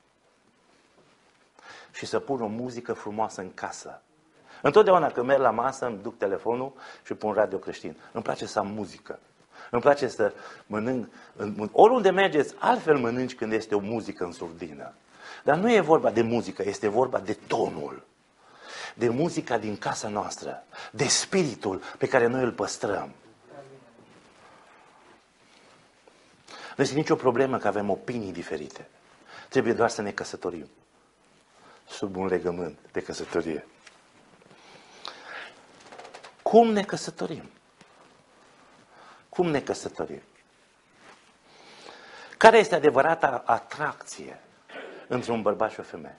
și să pun o muzică frumoasă în casă. Întotdeauna când merg la masă îmi duc telefonul și pun radio creștin. Îmi place să am muzică. Îmi place să mănânc. Oriunde mergeți, altfel mănânci când este o muzică în surdină. Dar nu e vorba de muzică, este vorba de tonul. De muzica din casa noastră. De spiritul pe care noi îl păstrăm. Nu este nicio problemă că avem opinii diferite. Trebuie doar să ne căsătorim. Sub un legământ de căsătorie. Cum ne căsătorim? Cum ne căsătorim? Care este adevărata atracție între un bărbat și o femeie?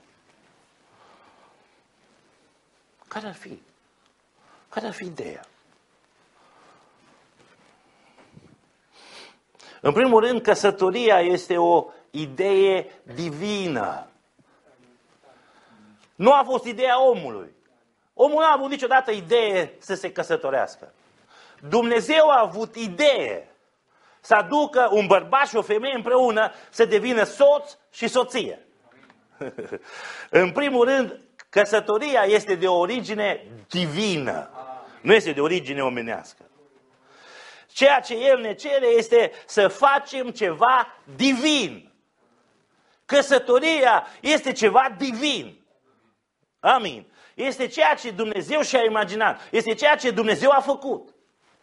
Care ar fi? Care ar fi ideea? În primul rând, căsătoria este o idee divină. Nu a fost ideea omului. Omul nu a avut niciodată idee să se căsătorească. Dumnezeu a avut idee să aducă un bărbat și o femeie împreună să devină soț și soție. În primul rând, căsătoria este de origine divină. Nu este de origine omenească. Ceea ce El ne cere este să facem ceva divin. Căsătoria este ceva divin. Amin. Este ceea ce Dumnezeu și-a imaginat. Este ceea ce Dumnezeu a făcut.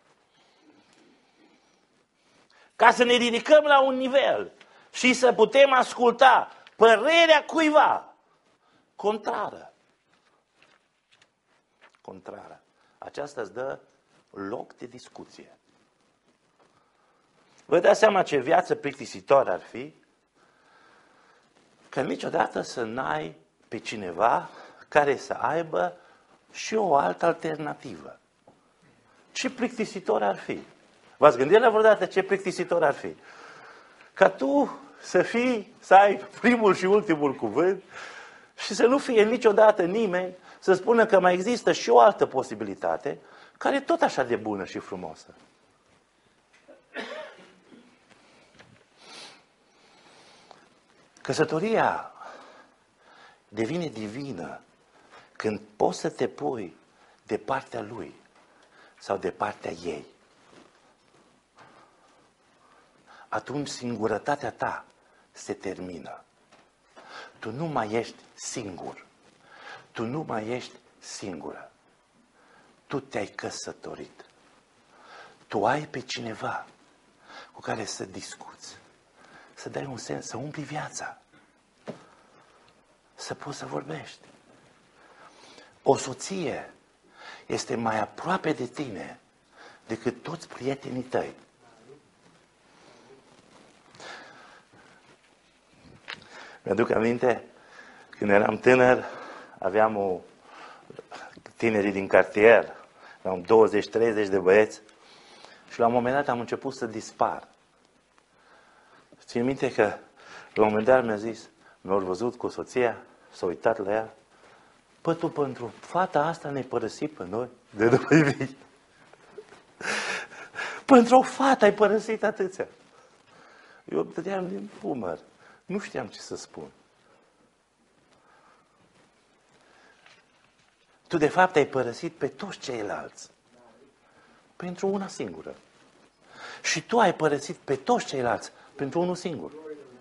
Ca să ne ridicăm la un nivel și să putem asculta părerea cuiva contrară. Contrară. Aceasta îți dă loc de discuție. Vă dați seama ce viață plictisitoare ar fi că niciodată să n-ai pe cineva care să aibă și o altă alternativă. Ce plictisitor ar fi? V-ați gândit la vreodată ce plictisitor ar fi? Ca tu să ai primul și ultimul cuvânt și să nu fie niciodată nimeni să spună că mai există și o altă posibilitate care e tot așa de bună și frumoasă. Căsătoria devine divină când poți să te pui de partea lui sau de partea ei. Atunci singurătatea ta se termină. Tu nu mai ești singur. Tu nu mai ești singură. Tu te-ai căsătorit. Tu ai pe cineva cu care să discuți, să dai un sens, să umpli viața, să poți să vorbești. O soție este mai aproape de tine decât toți prietenii tăi. Mi-aduc aminte, când eram tânăr, aveam tinerii din cartier, eram 20-30 de băieți și la un moment dat am început să dispar. Țin minte că la un moment dat mi-a zis, mi-a văzut cu soția, s-a uitat la ea, păi tu pentru fata asta ne-ai părăsit pe noi de după iubire. Pentru o fată ai părăsit atâția. Eu dădeam din umăr. Nu știam ce să spun. Tu de fapt ai părăsit pe toți ceilalți pentru una singură. Și tu ai părăsit pe toți ceilalți pentru unul singur.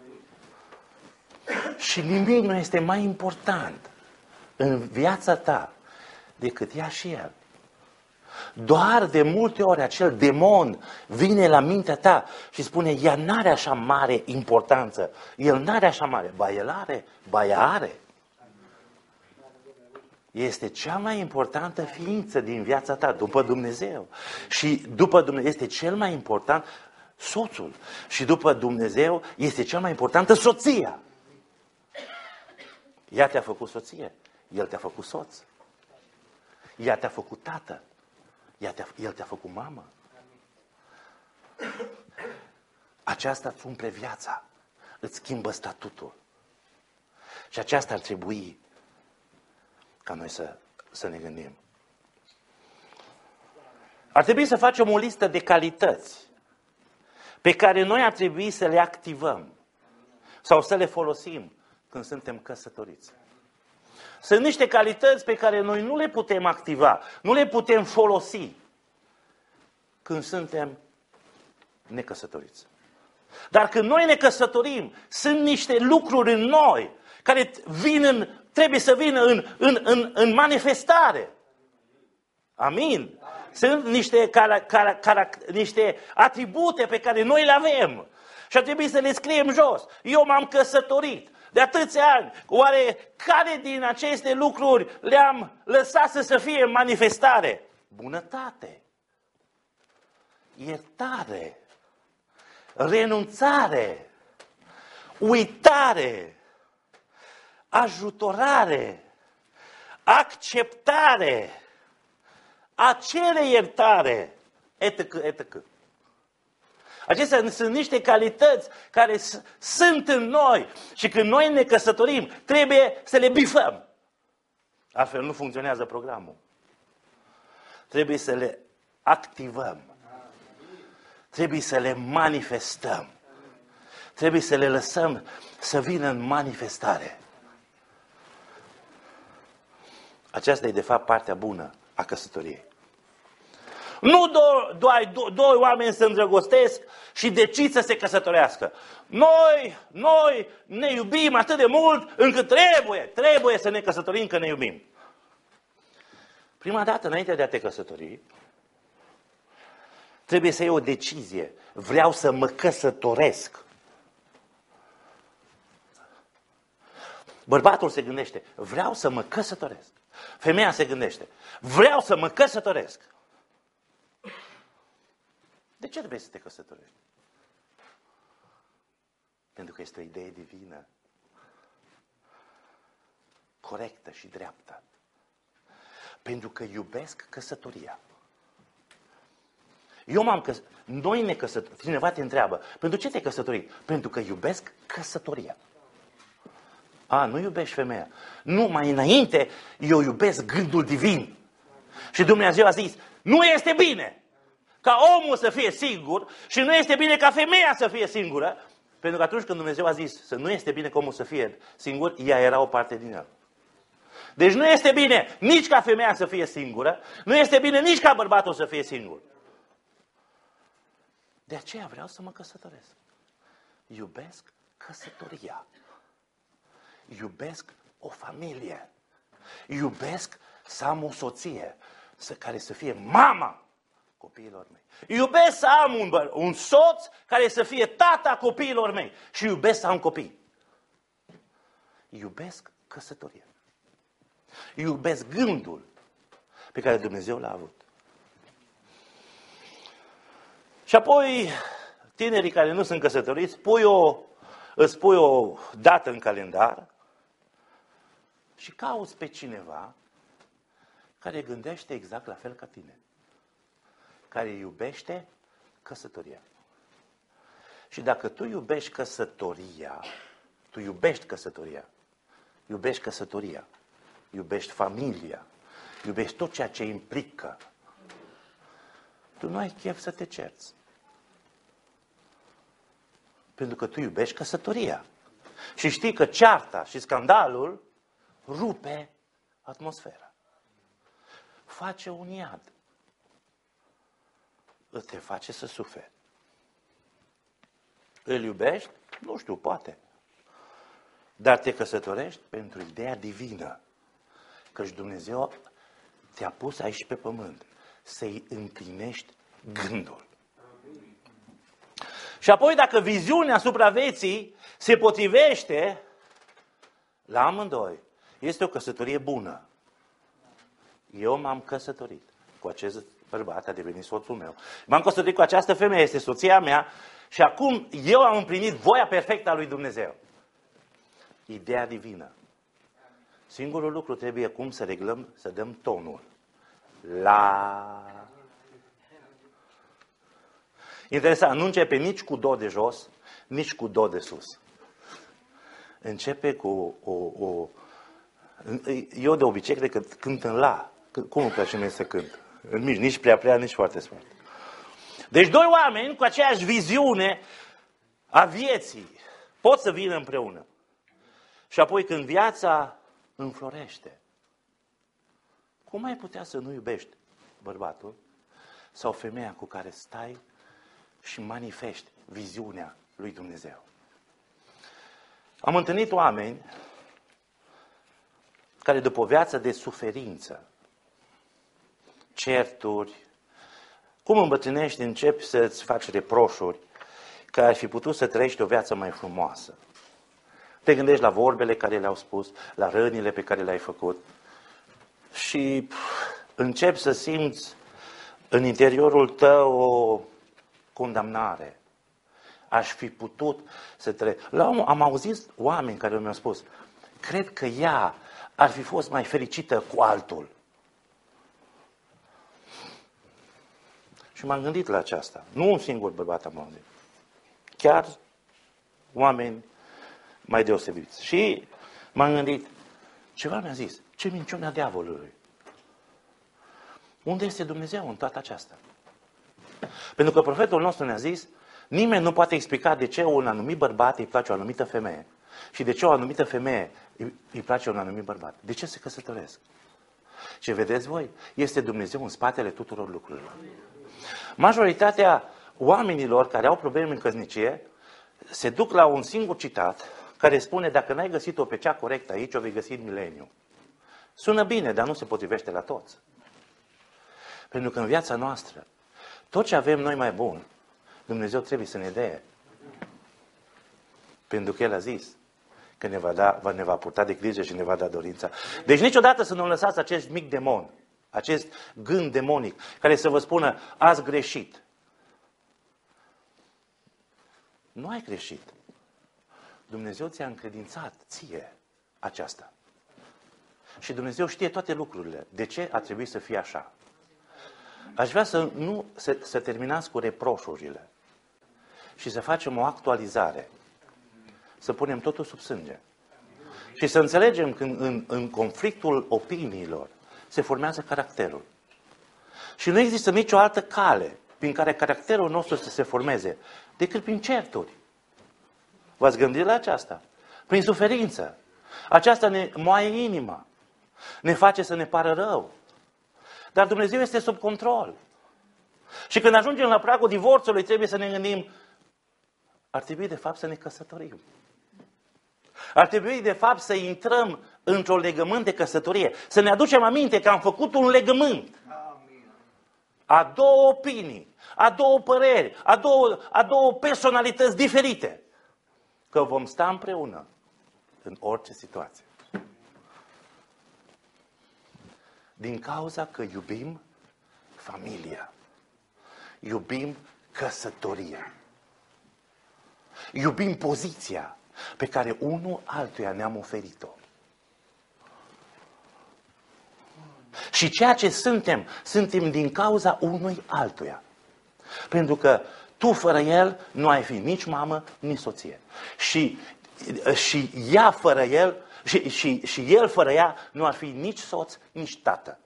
Și nimic nu este mai important în viața ta decât ea și el. Doar de multe ori acel demon vine la mintea ta și spune, ea n-are așa mare importanță, el n-are așa mare, ba el are, ba ea are. este cea mai importantă ființă din viața ta, după Dumnezeu. Și după Dumnezeu este cel mai important soțul. Și după Dumnezeu este cea mai importantă soția. Ea te-a făcut soție, El te-a făcut soț. Ea te-a făcut tată, El te-a făcut mamă. Aceasta îți umple viața, îți schimbă statutul. Și aceasta ar trebui ca noi să ne gândim. Ar trebui să facem o listă de calități pe care noi ar trebui să le activăm sau să le folosim când suntem căsătoriți. Sunt niște calități pe care noi nu le putem activa, nu le putem folosi când suntem necăsătoriți. Dar când noi ne căsătorim, sunt niște lucruri în noi care trebuie să vină în manifestare. Amin? Sunt niște atribute pe care noi le avem și ar trebui să le scriem jos. Eu m-am căsătorit de atâția ani. Oare care din aceste lucruri le-am lăsat să fie în manifestare? Bunătate, iertare, renunțare, uitare, ajutorare, acceptare, a cere iertare, etc., etc. Acestea sunt niște calități care sunt în noi și când noi ne căsătorim, trebuie să le bifăm. Altfel nu funcționează programul. Trebuie să le activăm. Trebuie să le manifestăm. Trebuie să le lăsăm să vină în manifestare. Aceasta e de fapt partea bună a căsătoriei. Nu doi oameni se îndrăgostesc și decid să se căsătorească. Noi ne iubim atât de mult încât trebuie să ne căsătorim că ne iubim. Prima dată, înainte de a te căsători, trebuie să iei o decizie. Vreau să mă căsătoresc. Bărbatul se gândește, vreau să mă căsătoresc. Femeia se gândește, vreau să mă căsătoresc. De ce trebuie să te căsătorești? Pentru că este o idee divină, corectă și dreaptă. Pentru că iubesc căsătoria. Noi ne căsătorim. Cineva te întreabă, pentru ce te-ai căsătorit? Pentru că iubesc căsătoria. Nu iubești femeia. Nu, mai înainte eu iubesc gândul divin. Și Dumnezeu a zis, nu este bine ca omul să fie singur și nu este bine ca femeia să fie singură. Pentru că atunci când Dumnezeu a zis să nu este bine ca omul să fie singur, ea era o parte din el. Deci nu este bine nici ca femeia să fie singură, nu este bine nici ca bărbatul să fie singur. De aceea vreau să mă căsătoresc. Iubesc căsătoria. Iubesc o familie. Iubesc să am o soție care să fie mama copiilor mei. Iubesc să am un soț care să fie tata copiilor mei. Și iubesc să am copii. Iubesc căsătoria. Iubesc gândul pe care Dumnezeu l-a avut. Și apoi, tinerii care nu sunt căsătoriți, îți pui o dată în calendar și cauți pe cineva care gândește exact la fel ca tine. Care iubește căsătoria. Și dacă tu iubești căsătoria, iubești familia, iubești tot ceea ce implică, tu nu ai chef să te cerți. Pentru că tu iubești căsătoria. Și știi că cearta și scandalul rupe atmosfera. Face un iad. Te face să suferi. Îl iubești? Nu știu, poate. Dar te căsătorești pentru ideea divină. Căci Dumnezeu te-a pus aici pe pământ să-i împlinești gândul. Și apoi dacă viziunea asupra vieții se potrivește la amândoi, este o căsătorie bună. Eu m-am căsătorit cu acest bărbat, a devenit soțul meu. M-am căsătorit cu această femeie, este soția mea și acum eu am împlinit voia perfectă a lui Dumnezeu. Ideea divină. Singurul lucru trebuie cum să reglăm, să dăm tonul. La... Interesant, nu începe nici cu do de jos, nici cu do de sus. Începe cu Eu de obicei cred că cânt în la. Cum îmi place mie să cânt? În mici, nici prea, nici foarte smart. Deci doi oameni cu aceeași viziune a vieții pot să vină împreună. Și apoi când viața înflorește, cum ai putea să nu iubești bărbatul sau femeia cu care stai și manifesti viziunea lui Dumnezeu? Am întâlnit oameni care după o viață de suferință, certuri, cum îmbătrânești, începi să-ți faci reproșuri că ai fi putut să trăiești o viață mai frumoasă. Te gândești la vorbele care le-au spus, la rănile pe care le-ai făcut și începi să simți în interiorul tău o condamnare. Aș fi putut să trăiesc. Am auzit oameni care mi-au spus, cred că ea ar fi fost mai fericită cu altul. Și m-am gândit la aceasta. Nu un singur bărbat am auzit. Chiar oameni mai deosebiți. Și m-am gândit, ceva mi-a zis, ce minciună a diavolului. Unde este Dumnezeu în toată aceasta? Pentru că profetul nostru ne-a zis, nimeni nu poate explica de ce un anumit bărbat îi place o anumită femeie și de ce o anumită femeie îi place un anumit bărbat. De ce se căsătoresc? Ce vedeți voi? Este Dumnezeu în spatele tuturor lucrurilor. Majoritatea oamenilor care au probleme în căsnicie se duc la un singur citat care spune, dacă n-ai găsit-o pe cea corectă aici, o vei găsi în mileniu. Sună bine, dar nu se potrivește la toți. Pentru că în viața noastră, tot ce avem noi mai bun, Dumnezeu trebuie să ne dea. Pentru că El a zis că ne va purta de grijă și ne va da dorința. Deci niciodată să nu lăsați acest mic demon, acest gând demonic, care să vă spună, ați greșit. Nu ai greșit. Dumnezeu ți-a încredințat ție aceasta. Și Dumnezeu știe toate lucrurile. De ce a trebuit să fie așa? Aș vrea să terminați cu reproșurile și să facem o actualizare. Să punem totul sub sânge. Și să înțelegem că în conflictul opiniilor se formează caracterul. Și nu există nicio altă cale prin care caracterul nostru să se formeze decât prin certuri. V-ați gândit la aceasta? Prin suferință. Aceasta ne moaie inima. Ne face să ne pară rău. Dar Dumnezeu este sub control. Și când ajungem la pragul divorțului, trebuie să ne gândim, ar trebui de fapt să ne căsătorim. Ar trebui de fapt să intrăm într-o legământ de căsătorie. Să ne aducem aminte că am făcut un legământ. A două opinii, a două păreri, a două personalități diferite. Că vom sta împreună în orice situație. Din cauza că iubim familia. Iubim căsătoria. Iubim poziția pe care unul altuia ne-am oferit-o. Și ceea ce suntem din cauza unui altuia. Pentru că tu fără el nu ai fi nici mamă, nici soție. Și ea fără el, și el fără ea nu ar fi nici soț, nici tată.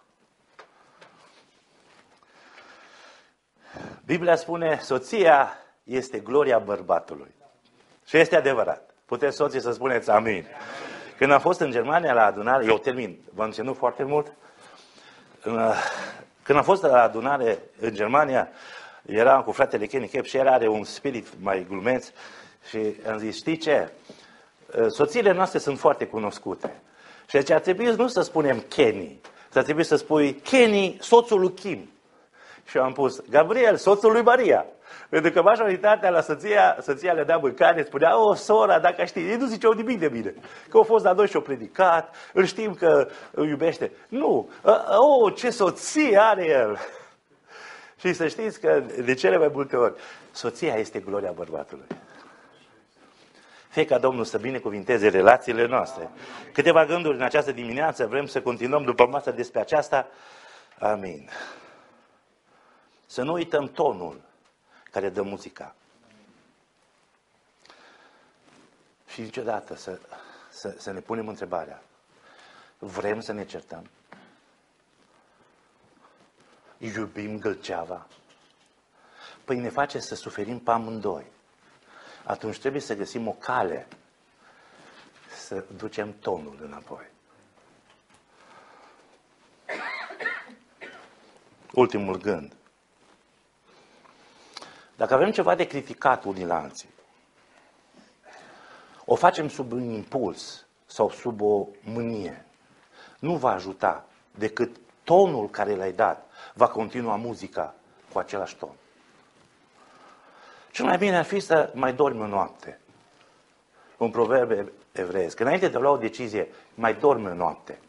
Biblia spune, soția este gloria bărbatului. Și este adevărat. Puteți soții să spuneți amin. Când am fost în Germania la adunare, eu termin, v-am ținut foarte mult. Când am fost la adunare în Germania, eram cu fratele Kenny Cap și el are un spirit mai glumeț și am zis, știi ce? Soțiile noastre sunt foarte cunoscute. Și deci ar trebui nu să spunem Kenny, ar trebui să spui Kenny, soțul lui Kim. Și eu am pus Gabriel, soțul lui Maria. Pentru că majoritatea la soția le dea mâncare, spunea, o, sora, dacă știi, ei nu ziceau nimic de mine. Că au fost la noi și au predicat, îl știm că îl iubește. Nu, ce soție are el. Și să știți că de cele mai multe ori, soția este gloria bărbatului. Fie ca Domnul să binecuvinteze relațiile noastre. Câteva gânduri în această dimineață, vrem să continuăm după masă despre aceasta. Amin. Să nu uităm tonul care dă muzica. Și niciodată să ne punem întrebarea. Vrem să ne certăm? Iubim gâlceava? Păi ne face să suferim pe amândoi. Atunci trebuie să găsim o cale să ducem tonul înapoi. Ultimul gând. Dacă avem ceva de criticat unii la alții, o facem sub un impuls sau sub o mânie, nu va ajuta decât tonul care l-ai dat, va continua muzica cu același ton. Cel mai bine ar fi să mai dormi o noapte. Un proverb evreiesc. Că înainte de a lua o decizie, mai dormi o noapte.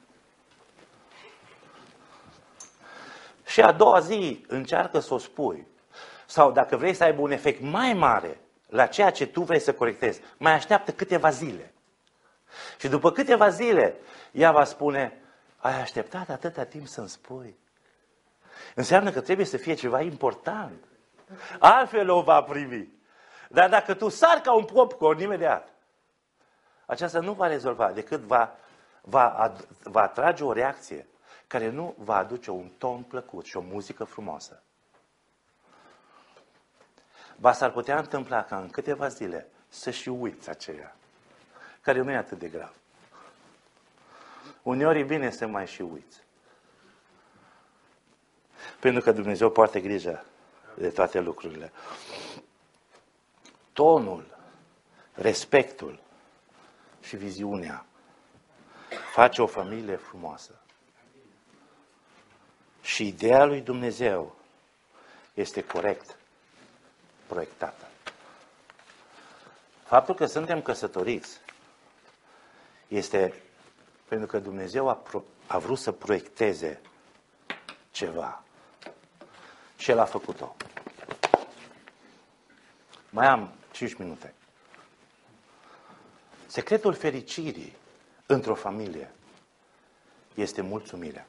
Și a doua zi încearcă să o spui. Sau dacă vrei să aibă un efect mai mare la ceea ce tu vrei să corectezi, mai așteaptă câteva zile. Și după câteva zile, ea va spune, ai așteptat atâta timp să-mi spui. Înseamnă că trebuie să fie ceva important. Altfel o va primi. Dar dacă tu sari ca un popcorn imediat, aceasta nu va rezolva, decât va atrage o reacție care nu va aduce un ton plăcut și o muzică frumoasă. Ba s-ar putea întâmpla ca în câteva zile să și uiți aceea, care nu e atât de grav. Uneori e bine să mai și uiți. Pentru că Dumnezeu poartă grijă de toate lucrurile. Tonul, respectul și viziunea face o familie frumoasă. Și ideea lui Dumnezeu este corect proiectată. Faptul că suntem căsătoriți este pentru că Dumnezeu a vrut să proiecteze ceva. Și El a făcut-o. Mai am 5 minute. Secretul fericirii într-o familie este mulțumirea.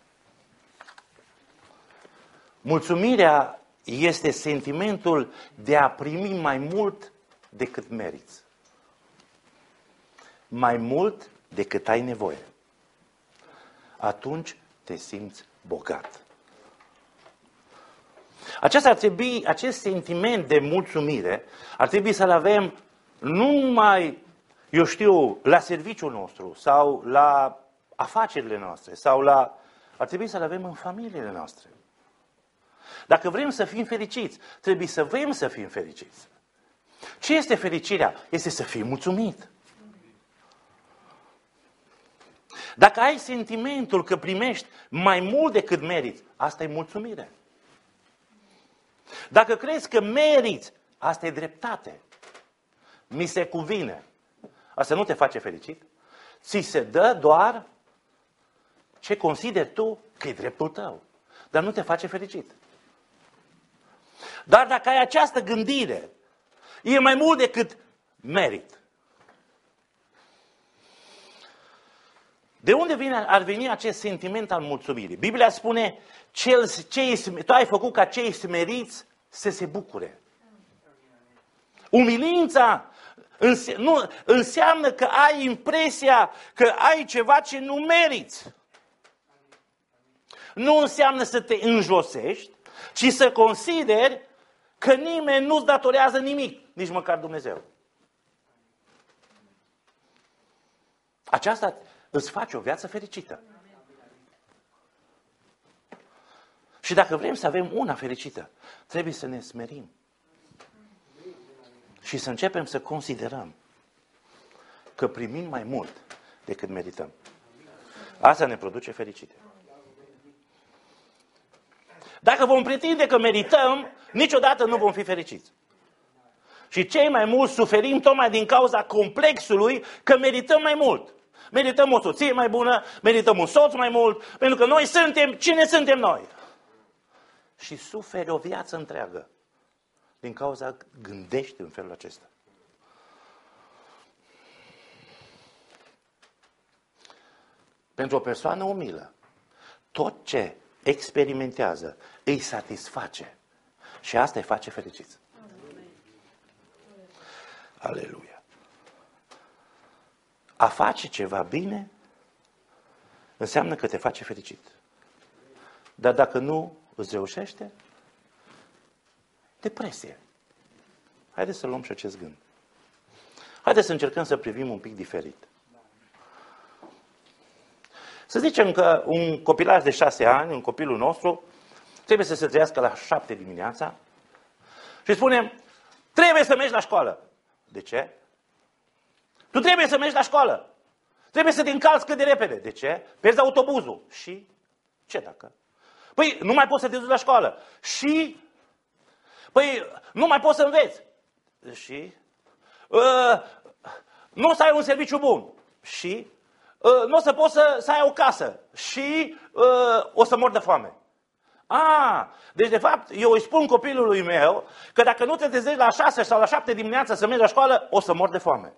Mulțumirea este sentimentul de a primi mai mult decât meriți. Mai mult decât ai nevoie. Atunci te simți bogat. Acest sentiment de mulțumire ar trebui să-l avem nu numai, la serviciul nostru sau la afacerile noastre ar trebui să-l avem în familiile noastre. Dacă vrem să fim fericiți, trebuie să vrem să fim fericiți. Ce este fericirea? Este să fii mulțumit. Dacă ai sentimentul că primești mai mult decât meriți, asta e mulțumire. Dacă crezi că meriți, asta e dreptate. Mi se cuvine. Asta nu te face fericit. Ți se dă doar ce consideri tu că e dreptul tău. Dar nu te face fericit. Dar dacă ai această gândire, e mai mult decât merit. De unde ar veni acest sentiment al mulțumirii? Biblia spune, tu ai făcut ca cei smeriți să se bucure. Umilința înseamnă că ai impresia că ai ceva ce nu meriți. Nu înseamnă să te înjosești, ci să consideri că nimeni nu-ți datorează nimic, nici măcar Dumnezeu. Aceasta îți face o viață fericită. Și dacă vrem să avem una fericită, trebuie să ne smerim. Și să începem să considerăm că primim mai mult decât merităm. Asta ne produce fericire. Dacă vom pretinde că merităm, niciodată nu vom fi fericiți. Și cei mai mulți suferim tocmai din cauza complexului că merităm mai mult. Merităm o soție mai bună, merităm un soț mai mult, pentru că noi suntem, cine suntem noi? Și suferi o viață întreagă din cauza că gândești în felul acesta. Pentru o persoană umilă, tot ce experimentează îi satisface și asta îi face fericiți. Aleluia! A face ceva bine înseamnă că te face fericit. Dar dacă nu îți reușește, depresie. Haideți să luăm și acest gând. Haideți să încercăm să privim un pic diferit. Să zicem că un copilaj de 6 ani, un copilul nostru, trebuie să se trezească la 7 dimineața și spunem, trebuie să mergi la școală. De ce? Tu trebuie să mergi la școală. Trebuie să te încalți cât de repede. De ce? Pierzi autobuzul. Și? Ce dacă? Păi, nu mai poți să te duci la școală. Și? Păi, nu mai poți să înveți. Și? Nu o să ai un serviciu bun. Și? Nu o să poți să ai o casă. Și? O să mor de foame. Deci de fapt eu îi spun copilului meu că dacă nu te trezești la 6 sau la 7 dimineața să mergi la școală, o să mor de foame.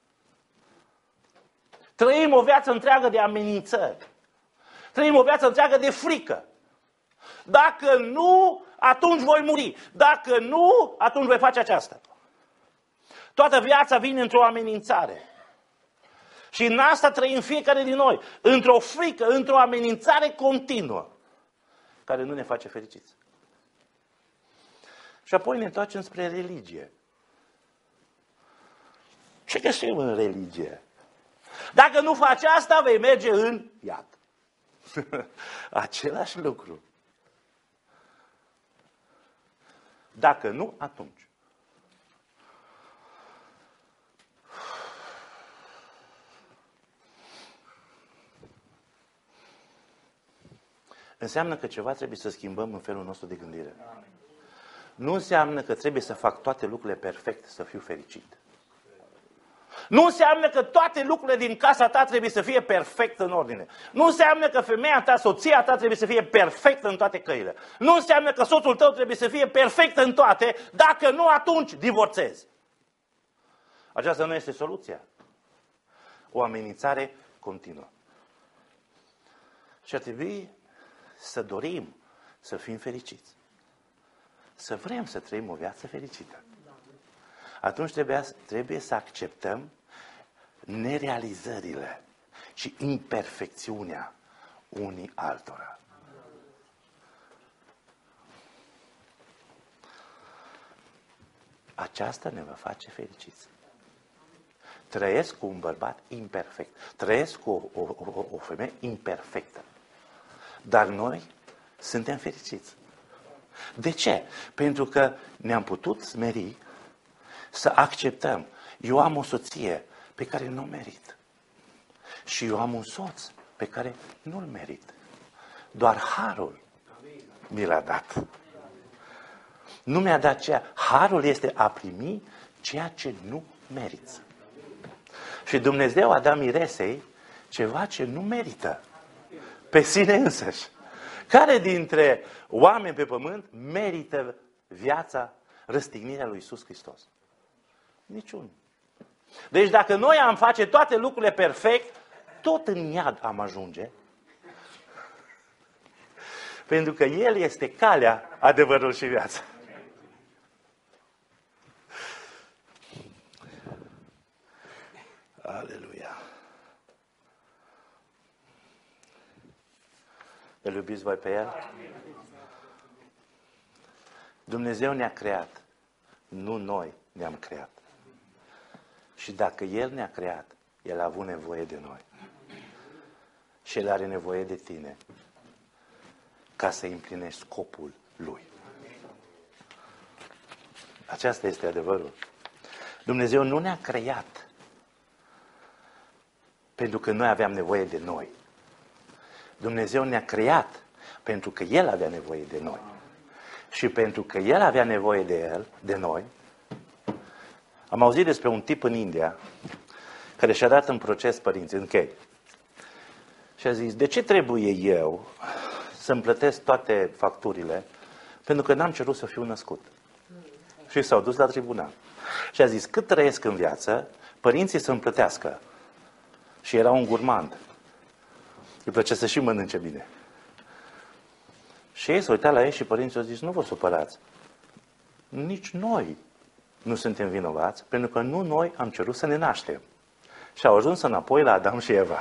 Trăim o viață întreagă de amenințări. Trăim o viață întreagă de frică. Dacă nu, atunci voi muri. Dacă nu, atunci voi face aceasta. Toată viața vine într-o amenințare. Și în asta trăim fiecare din noi. Într-o frică, într-o amenințare continuă, care nu ne face fericiți. Și apoi ne întoarcem spre religie. Ce găsim în religie? Dacă nu faci asta, vei merge în iad. Același lucru. Dacă nu, atunci. Înseamnă că ceva trebuie să schimbăm în felul nostru de gândire. Nu înseamnă că trebuie să fac toate lucrurile perfect să fiu fericit. Nu înseamnă că toate lucrurile din casa ta trebuie să fie perfect în ordine. Nu înseamnă că femeia ta, soția ta trebuie să fie perfectă în toate căile. Nu înseamnă că soțul tău trebuie să fie perfect în toate, dacă nu, atunci divorțezi. Aceasta nu este soluția. O amenințare continuă. Și ar trebui să dorim să fim fericiți. Să vrem să trăim o viață fericită. Atunci trebuie să acceptăm nerealizările și imperfecțiunea unii altora. Aceasta ne va face fericiți. Trăiesc cu un bărbat imperfect. Trăiesc cu o femeie imperfectă. Dar noi suntem fericiți. De ce? Pentru că ne-am putut smeri să acceptăm. Eu am o soție pe care nu o merit. Și eu am un soț pe care nu-l merit. Doar harul mi l-a dat. Nu mi-a dat ceea. Harul este a primi ceea ce nu meriți. Și Dumnezeu a dat miresei ceva ce nu merită. Pe sine însăși. Care dintre oameni pe pământ merită viața, răstignirea lui Iisus Hristos? Niciunul. Deci dacă noi am face toate lucrurile perfect, tot în iad am ajunge. Pentru că El este calea, adevărul și viața. Aleluia. Îl iubiți voi pe El? Dumnezeu ne-a creat. Nu noi ne-am creat. Și dacă El ne-a creat, El a avut nevoie de noi. Și El are nevoie de tine ca să împlinești scopul Lui. Aceasta este adevărul. Dumnezeu nu ne-a creat pentru că noi aveam nevoie de noi. Dumnezeu ne-a creat pentru că El avea nevoie de noi. Și pentru că El avea nevoie de noi, Am auzit despre un tip în India care și-a dat în proces părinții, închei. Și a zis, de ce trebuie eu să-mi plătesc toate facturile? Pentru că n-am cerut să fiu născut. Și s-au dus la tribunal. Și a zis, cât trăiesc în viață, părinții să-mi plătească. Și era un gurmand. Îi plăcea să și mănânce bine. Și ei s-au uitat la ei și părinții au zis, nu vă supărați. Nici noi nu suntem vinovați, pentru că nu noi am cerut să ne naștem. Și au ajuns înapoi la Adam și Eva.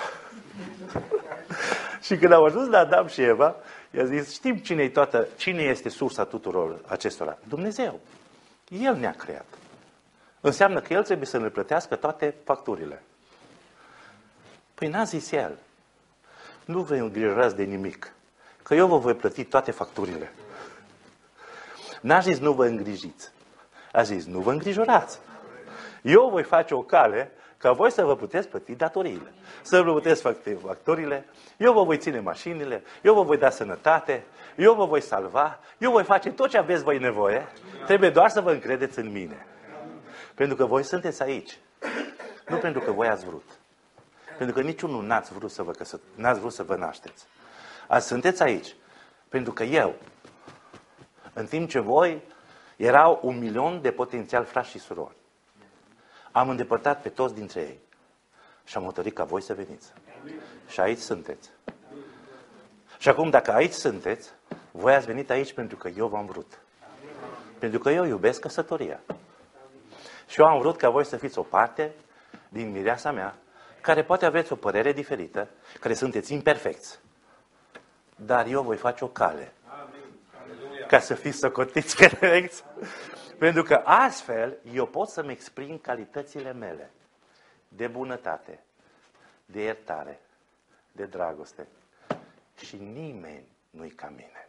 Și când au ajuns la Adam și Eva, i-a zis, știm cine este sursa tuturor acestora? Dumnezeu. El ne-a creat. Înseamnă că El trebuie să ne plătească toate facturile. Păi n-a zis El. Nu vă îngrijorați de nimic, că eu vă voi plăti toate facturile. N-a zis nu vă îngrijiți. A zis nu vă îngrijorați. Eu voi face o cale ca voi să vă puteți plăti datoriile. Să vă puteți plăti facturile, eu vă voi ține mașinile, eu vă voi da sănătate, eu vă voi salva, eu voi face tot ce aveți voi nevoie, trebuie doar să vă încredeți în mine. Pentru că voi sunteți aici. Nu pentru că voi ați vrut. Pentru că niciunul n-ați vrut să vă nașteți. Azi sunteți aici. Pentru că eu, în timp ce voi erau 1.000.000 de potențial frați și surori, am îndepărtat pe toți dintre ei și am hotărât ca voi să veniți. Și aici sunteți. Și acum, dacă aici sunteți, voi ați venit aici pentru că eu v-am vrut. Pentru că eu iubesc căsătoria. Și eu am vrut ca voi să fiți o parte din mireasa mea, care poate aveți o părere diferită, care sunteți imperfecți. Dar eu voi face o cale ca să fiți socotiți perfecți. Pentru că astfel eu pot să-mi exprim calitățile mele de bunătate, de iertare, de dragoste. Și nimeni nu-i ca mine.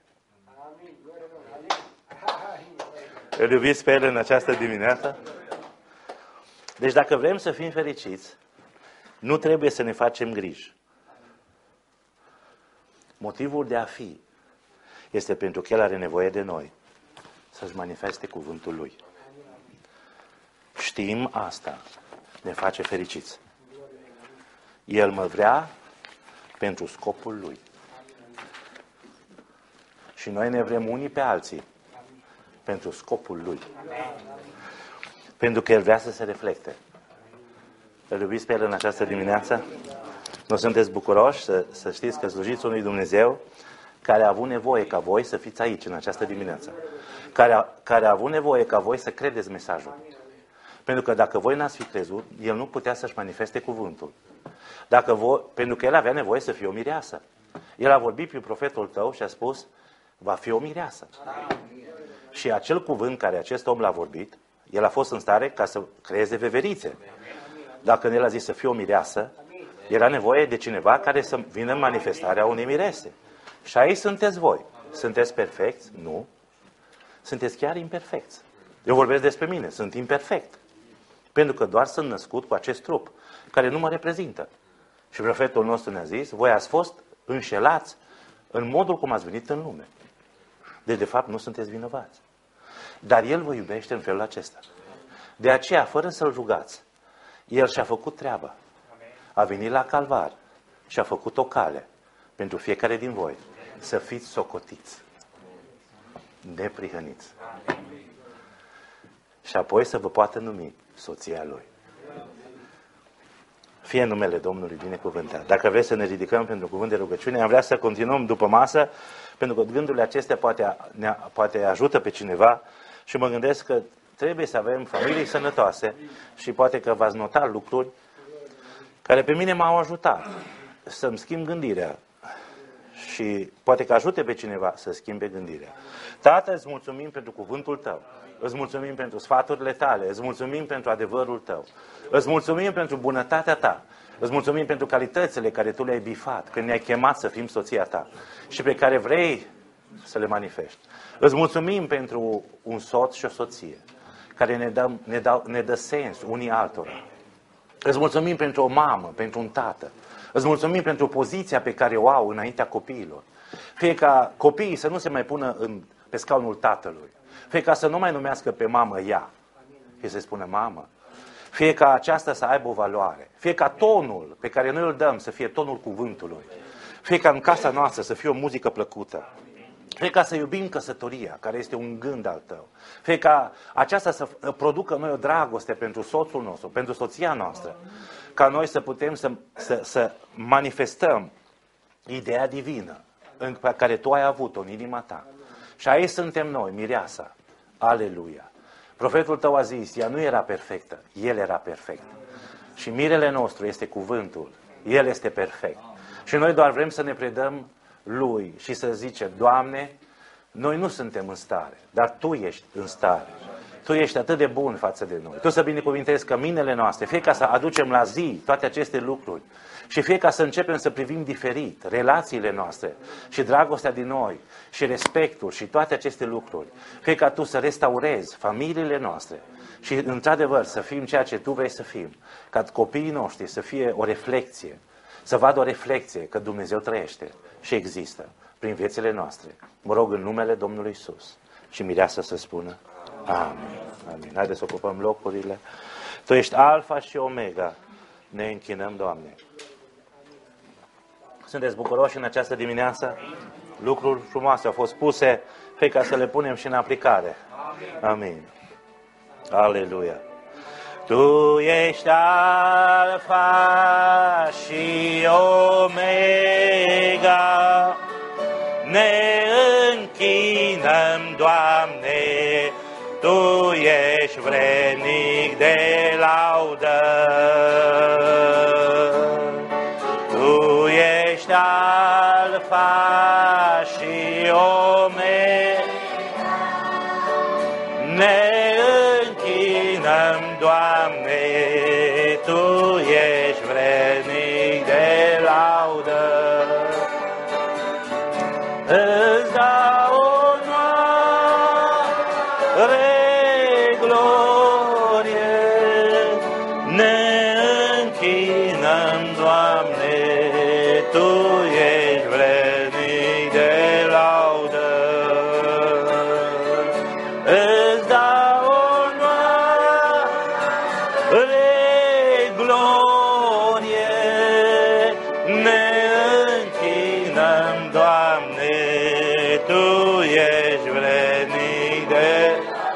Îl iubiți pe El în această dimineață? Deci dacă vrem să fim fericiți, nu trebuie să ne facem griji. Motivul de a fi este pentru că El are nevoie de noi să-și manifeste cuvântul Lui. Știm asta, ne face fericiți. El mă vrea pentru scopul Lui. Și noi ne vrem unii pe alții pentru scopul Lui. Pentru că El vrea să se reflecte. Îl iubiți pe El în această dimineață? Nu sunteți bucuroși să știți că slujiți unui Dumnezeu care a avut nevoie ca voi să fiți aici în această dimineață. Care a avut nevoie ca voi să credeți mesajul. Pentru că dacă voi n-ați fi crezut, El nu putea să-și manifeste cuvântul. Pentru că El avea nevoie să fie o mireasă. El a vorbit prin profetul tău și a spus, va fi o mireasă. Și acel cuvânt care acest om l-a vorbit, El a fost în stare ca să creeze veverițe. Dacă El a zis să fie o mireasă, era nevoie de cineva care să vină în manifestarea unei mirese. Și aici sunteți voi. Sunteți perfecți? Nu. Sunteți chiar imperfecți. Eu vorbesc despre mine. Sunt imperfect. Pentru că doar sunt născut cu acest trup, care nu mă reprezintă. Și profetul nostru ne-a zis, voi ați fost înșelați în modul cum ați venit în lume. Deci, de fapt, nu sunteți vinovați. Dar El vă iubește în felul acesta. De aceea, fără să-L rugați, El și-a făcut treaba. A venit la Calvar și a făcut o cale pentru fiecare din voi să fiți socotiți, neprihăniți. Și apoi să vă poată numi soția Lui. Fie numele Domnului binecuvântat. Dacă vreți să ne ridicăm pentru cuvânt de rugăciune, am vrea să continuăm după masă, pentru că gândurile acestea poate ajută pe cineva și mă gândesc că trebuie să avem familii sănătoase și poate că v-ați notat lucruri care pe mine m-au ajutat să-mi schimb gândirea și poate că ajute pe cineva să schimbe gândirea. Tată, îți mulțumim pentru cuvântul Tău. Îți mulțumim pentru sfaturile Tale. Îți mulțumim pentru adevărul Tău. Îți mulțumim pentru bunătatea Ta. Îți mulțumim pentru calitățile care Tu le-ai bifat când ne-ai chemat să fim soția Ta și pe care vrei să le manifesti. Îți mulțumim pentru un soț și o soție care ne dă sens unii altora. Îți mulțumim pentru o mamă, pentru un tată. Îți mulțumim pentru poziția pe care o au înaintea copiilor. Fie ca copiii să nu se mai pună pe scaunul tatălui. Fie ca să nu mai numească pe mamă ea. Fie să spună mamă, Fie ca aceasta să aibă o valoare. Fie ca tonul pe care noi îl dăm să fie tonul cuvântului. Fie ca în casa noastră să fie o muzică plăcută. Fie ca să iubim căsătoria, care este un gând al tău. Fie ca aceasta să producă noi o dragoste pentru soțul nostru, pentru soția noastră. Ca noi să putem să manifestăm ideea divină pe care tu ai avut-o în inima ta. Și aici suntem noi, mireasa. Aleluia! Profetul tău a zis, ea nu era perfectă, el era perfect. Și mirele nostru este cuvântul, el este perfect. Și noi doar vrem să ne predăm lui și să zicem, Doamne, noi nu suntem în stare, dar Tu ești în stare. Tu ești atât de bun față de noi. Tu să binecuvintezi căminele noastre, fie ca să aducem la zi toate aceste lucruri și fie ca să începem să privim diferit relațiile noastre și dragostea din noi și respectul și toate aceste lucruri. Fie ca Tu să restaurezi familiile noastre și într-adevăr să fim ceea ce Tu vrei să fim. Ca copiii noștri să fie o reflecție, să vadă o reflecție că Dumnezeu trăiește și există prin viețile noastre. Mă rog în numele Domnului Iisus și mireasa să spună Amin. Amin. Haideți să ocupăm locurile. Tu ești Alfa și Omega. Ne închinăm, Doamne. Sunteți bucuroși în această dimineață? Lucruri frumoase au fost puse, fie ca să le punem și în aplicare. Amin. Aleluia. Tu ești Alfa și Omega. Ne închinăm, Doamne, Tu ești vrednic de laudă. Tu ești Alfa și Omega. Ne închinăm, Doamne, Tu ești vrednic de laudă. Îți dau onoare, glorie, ne închinăm, Doamne, Tu ești vrednic de laudă. Îți dau onoare, glorie, ne închinăm, Doamne, Tu ești vrednic de...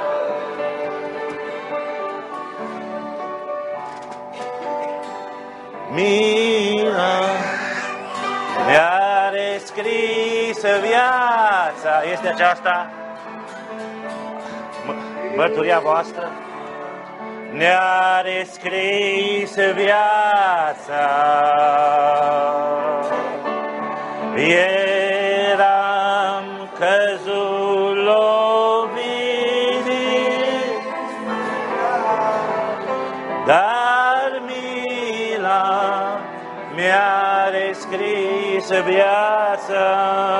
Mila mi-are scris viața. Este aceasta mărturia voastră? Ne-are scris viața. Eram căzut lovit, dar mila mi-are scris viața.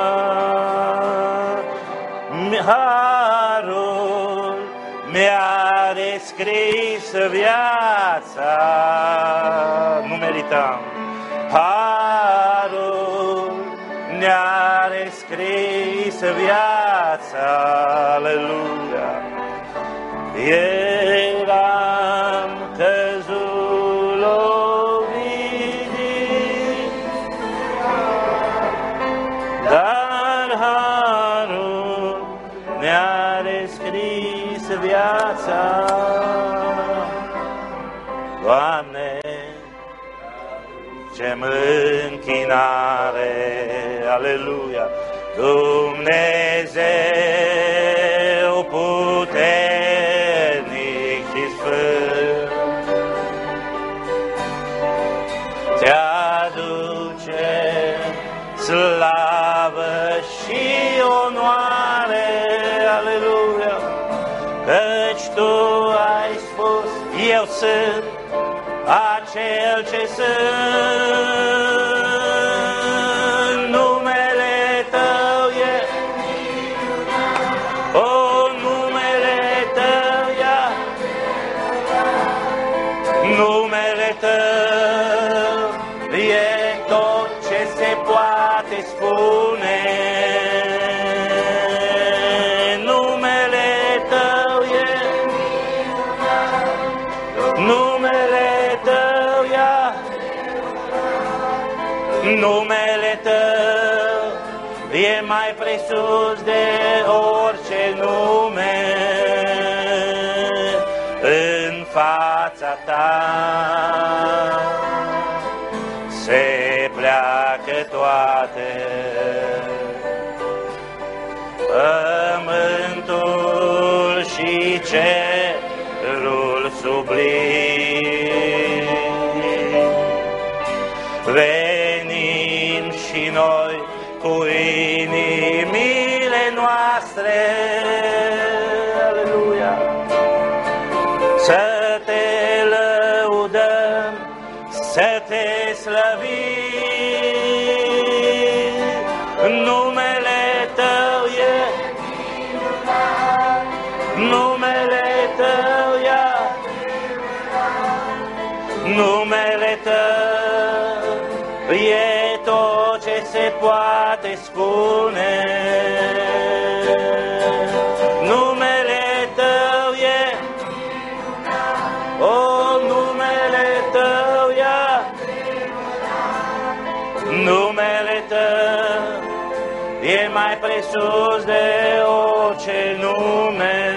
Harul mi-are scris viața. Nu merităm. Harul ne-are scris viața. Aleluia. Eram căzut lovit, dar harul ne-are scris viața. Doamne, ce închinare, aleluia, Dumnezeu puternic și sfânt, ți-aduce slavă și onoare, aleluia, căci Tu ai spus, eu sunt acel ce sunt, numele Tău e, o, numele Tău e, numele Tău e tot ce se poate spune. Numele Tău e, numele Numele Tău e mai presus de orice nume. În fața Ta se pleacă toate. Pământul și cerul sublim. Venim și noi cu inimile noastre, aleluia, să Te lăudăm, să Te slăvim. Numele Tău e, numele Tău e, numele Tău e tot ce se poate spune. Numele Tău e, o, numele Tău e, numele Tău e mai presus de orice nume.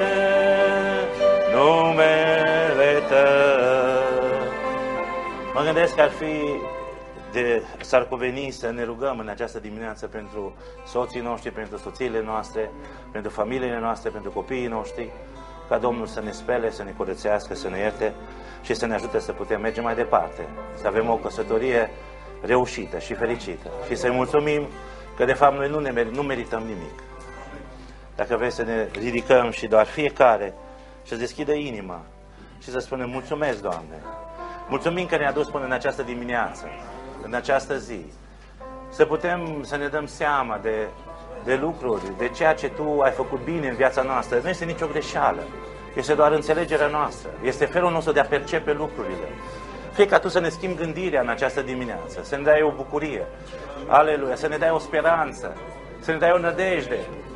Numele Tău. Mă gândesc că s-ar cuveni să ne rugăm în această dimineață pentru soții noștri, pentru soțiile noastre, pentru familiile noastre, pentru copiii noștri, ca Domnul să ne spele, să ne curățească, să ne ierte și să ne ajute să putem merge mai departe, să avem o căsătorie reușită și fericită și să-i mulțumim că de fapt noi nu merităm nimic. Dacă vrei să ne ridicăm și doar fiecare și să deschidă inima și să spunem mulțumesc, Doamne, mulțumim că ne-a dus până în această dimineață, în această zi, să putem să ne dăm seama de lucruri, de ceea ce Tu ai făcut bine în viața noastră. Nu este nicio greșeală, este doar înțelegerea noastră, este felul nostru de a percepe lucrurile. Fie ca Tu să ne schimbi gândirea în această dimineață, să ne dai o bucurie, aleluia, să ne dai o speranță, să ne dai o nădejde.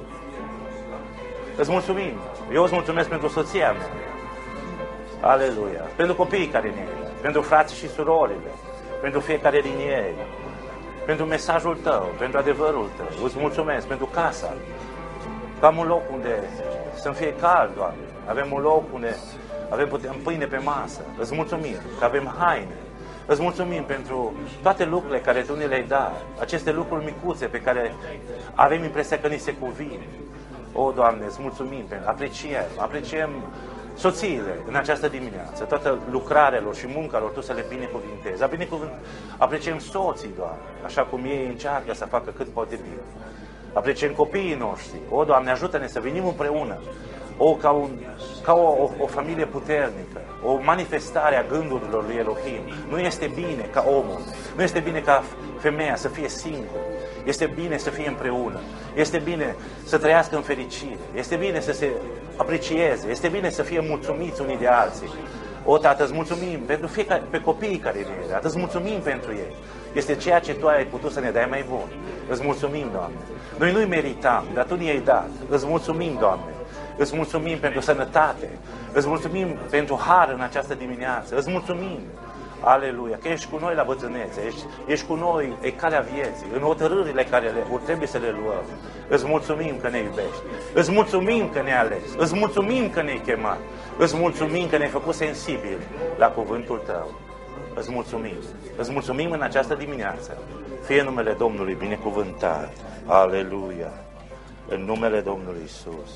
Îți mulțumim, eu îți mulțumesc pentru soția mea, aleluia, pentru copiii care ne iei, pentru frații și surorile, pentru fiecare din ei, pentru mesajul Tău, pentru adevărul Tău. Îți mulțumesc pentru casa, că am un loc unde să-mi fie cald, Doamne. Avem un loc unde putem pâine pe masă. Îți mulțumim că avem haine. Îți mulțumim pentru toate lucrurile care Tu ne le-ai dat, aceste lucruri micuțe pe care avem impresia că ni se cuvin. O, Doamne, îți mulțumim, apreciem soțiile în această dimineață, toată lucrarea lor și munca lor, Tu să le binecuvintezi. Apreciem soții, Doamne, așa cum ei încearcă să facă cât poate bine. Apreciem copiii noștri. O, Doamne, ajută-ne să venim împreună, ca o familie puternică, o manifestare a gândurilor lui Elohim. Nu este bine ca omul, nu este bine ca femeia să fie singură. Este bine să fie împreună, este bine să trăiască în fericire, este bine să se aprecieze, este bine să fie mulțumiți unii de alții. O, Tată, îți mulțumim pentru pe copiii care ne-ai dat, îți mulțumim pentru ei. Este ceea ce Tu ai putut să ne dai mai bun. Îți mulțumim, Doamne. Noi nu-i meritam, dar Tu ne-ai dat. Îți mulțumim, Doamne. Îți mulțumim pentru sănătate. Îți mulțumim pentru har în această dimineață. Îți mulțumim. Aleluia, că ești cu noi la bătrânețe, ești cu noi, e calea vieții, în hotărârile care trebuie să le luăm. Îți mulțumim că ne iubești, îți mulțumim că ne-ai ales, îți mulțumim că ne-ai chemat, îți mulțumim că ne-ai făcut sensibili la cuvântul Tău. Îți mulțumim în această dimineață. Fie numele Domnului binecuvântat. Aleluia, în numele Domnului Iisus.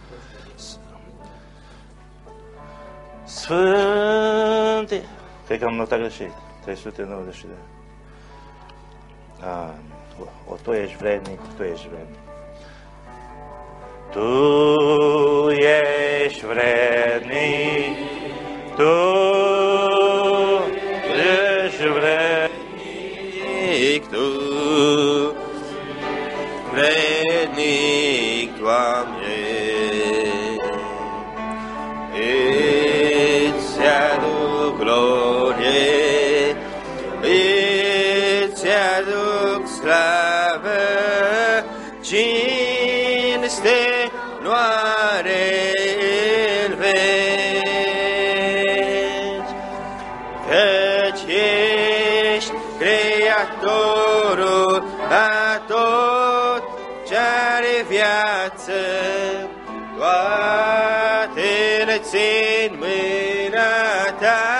Sfânte... Cred că am notat greșit. 392. Tu ești vrednic, Tu ești vrednic. Tu ești vrednic, Tu ești vrednic, Tu vrednic, Doamne. Îți aduc glorie, îți aduc slavă, cinste, onoare în veci, căci ești Creator. viață, toate le țin mâna ta.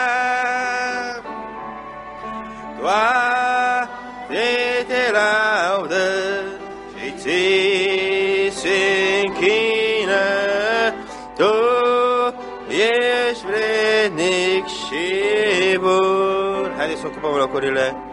Toate te laudă și ți se închină, tu ești vrednic și bun. Haideți să ocupăm locurile.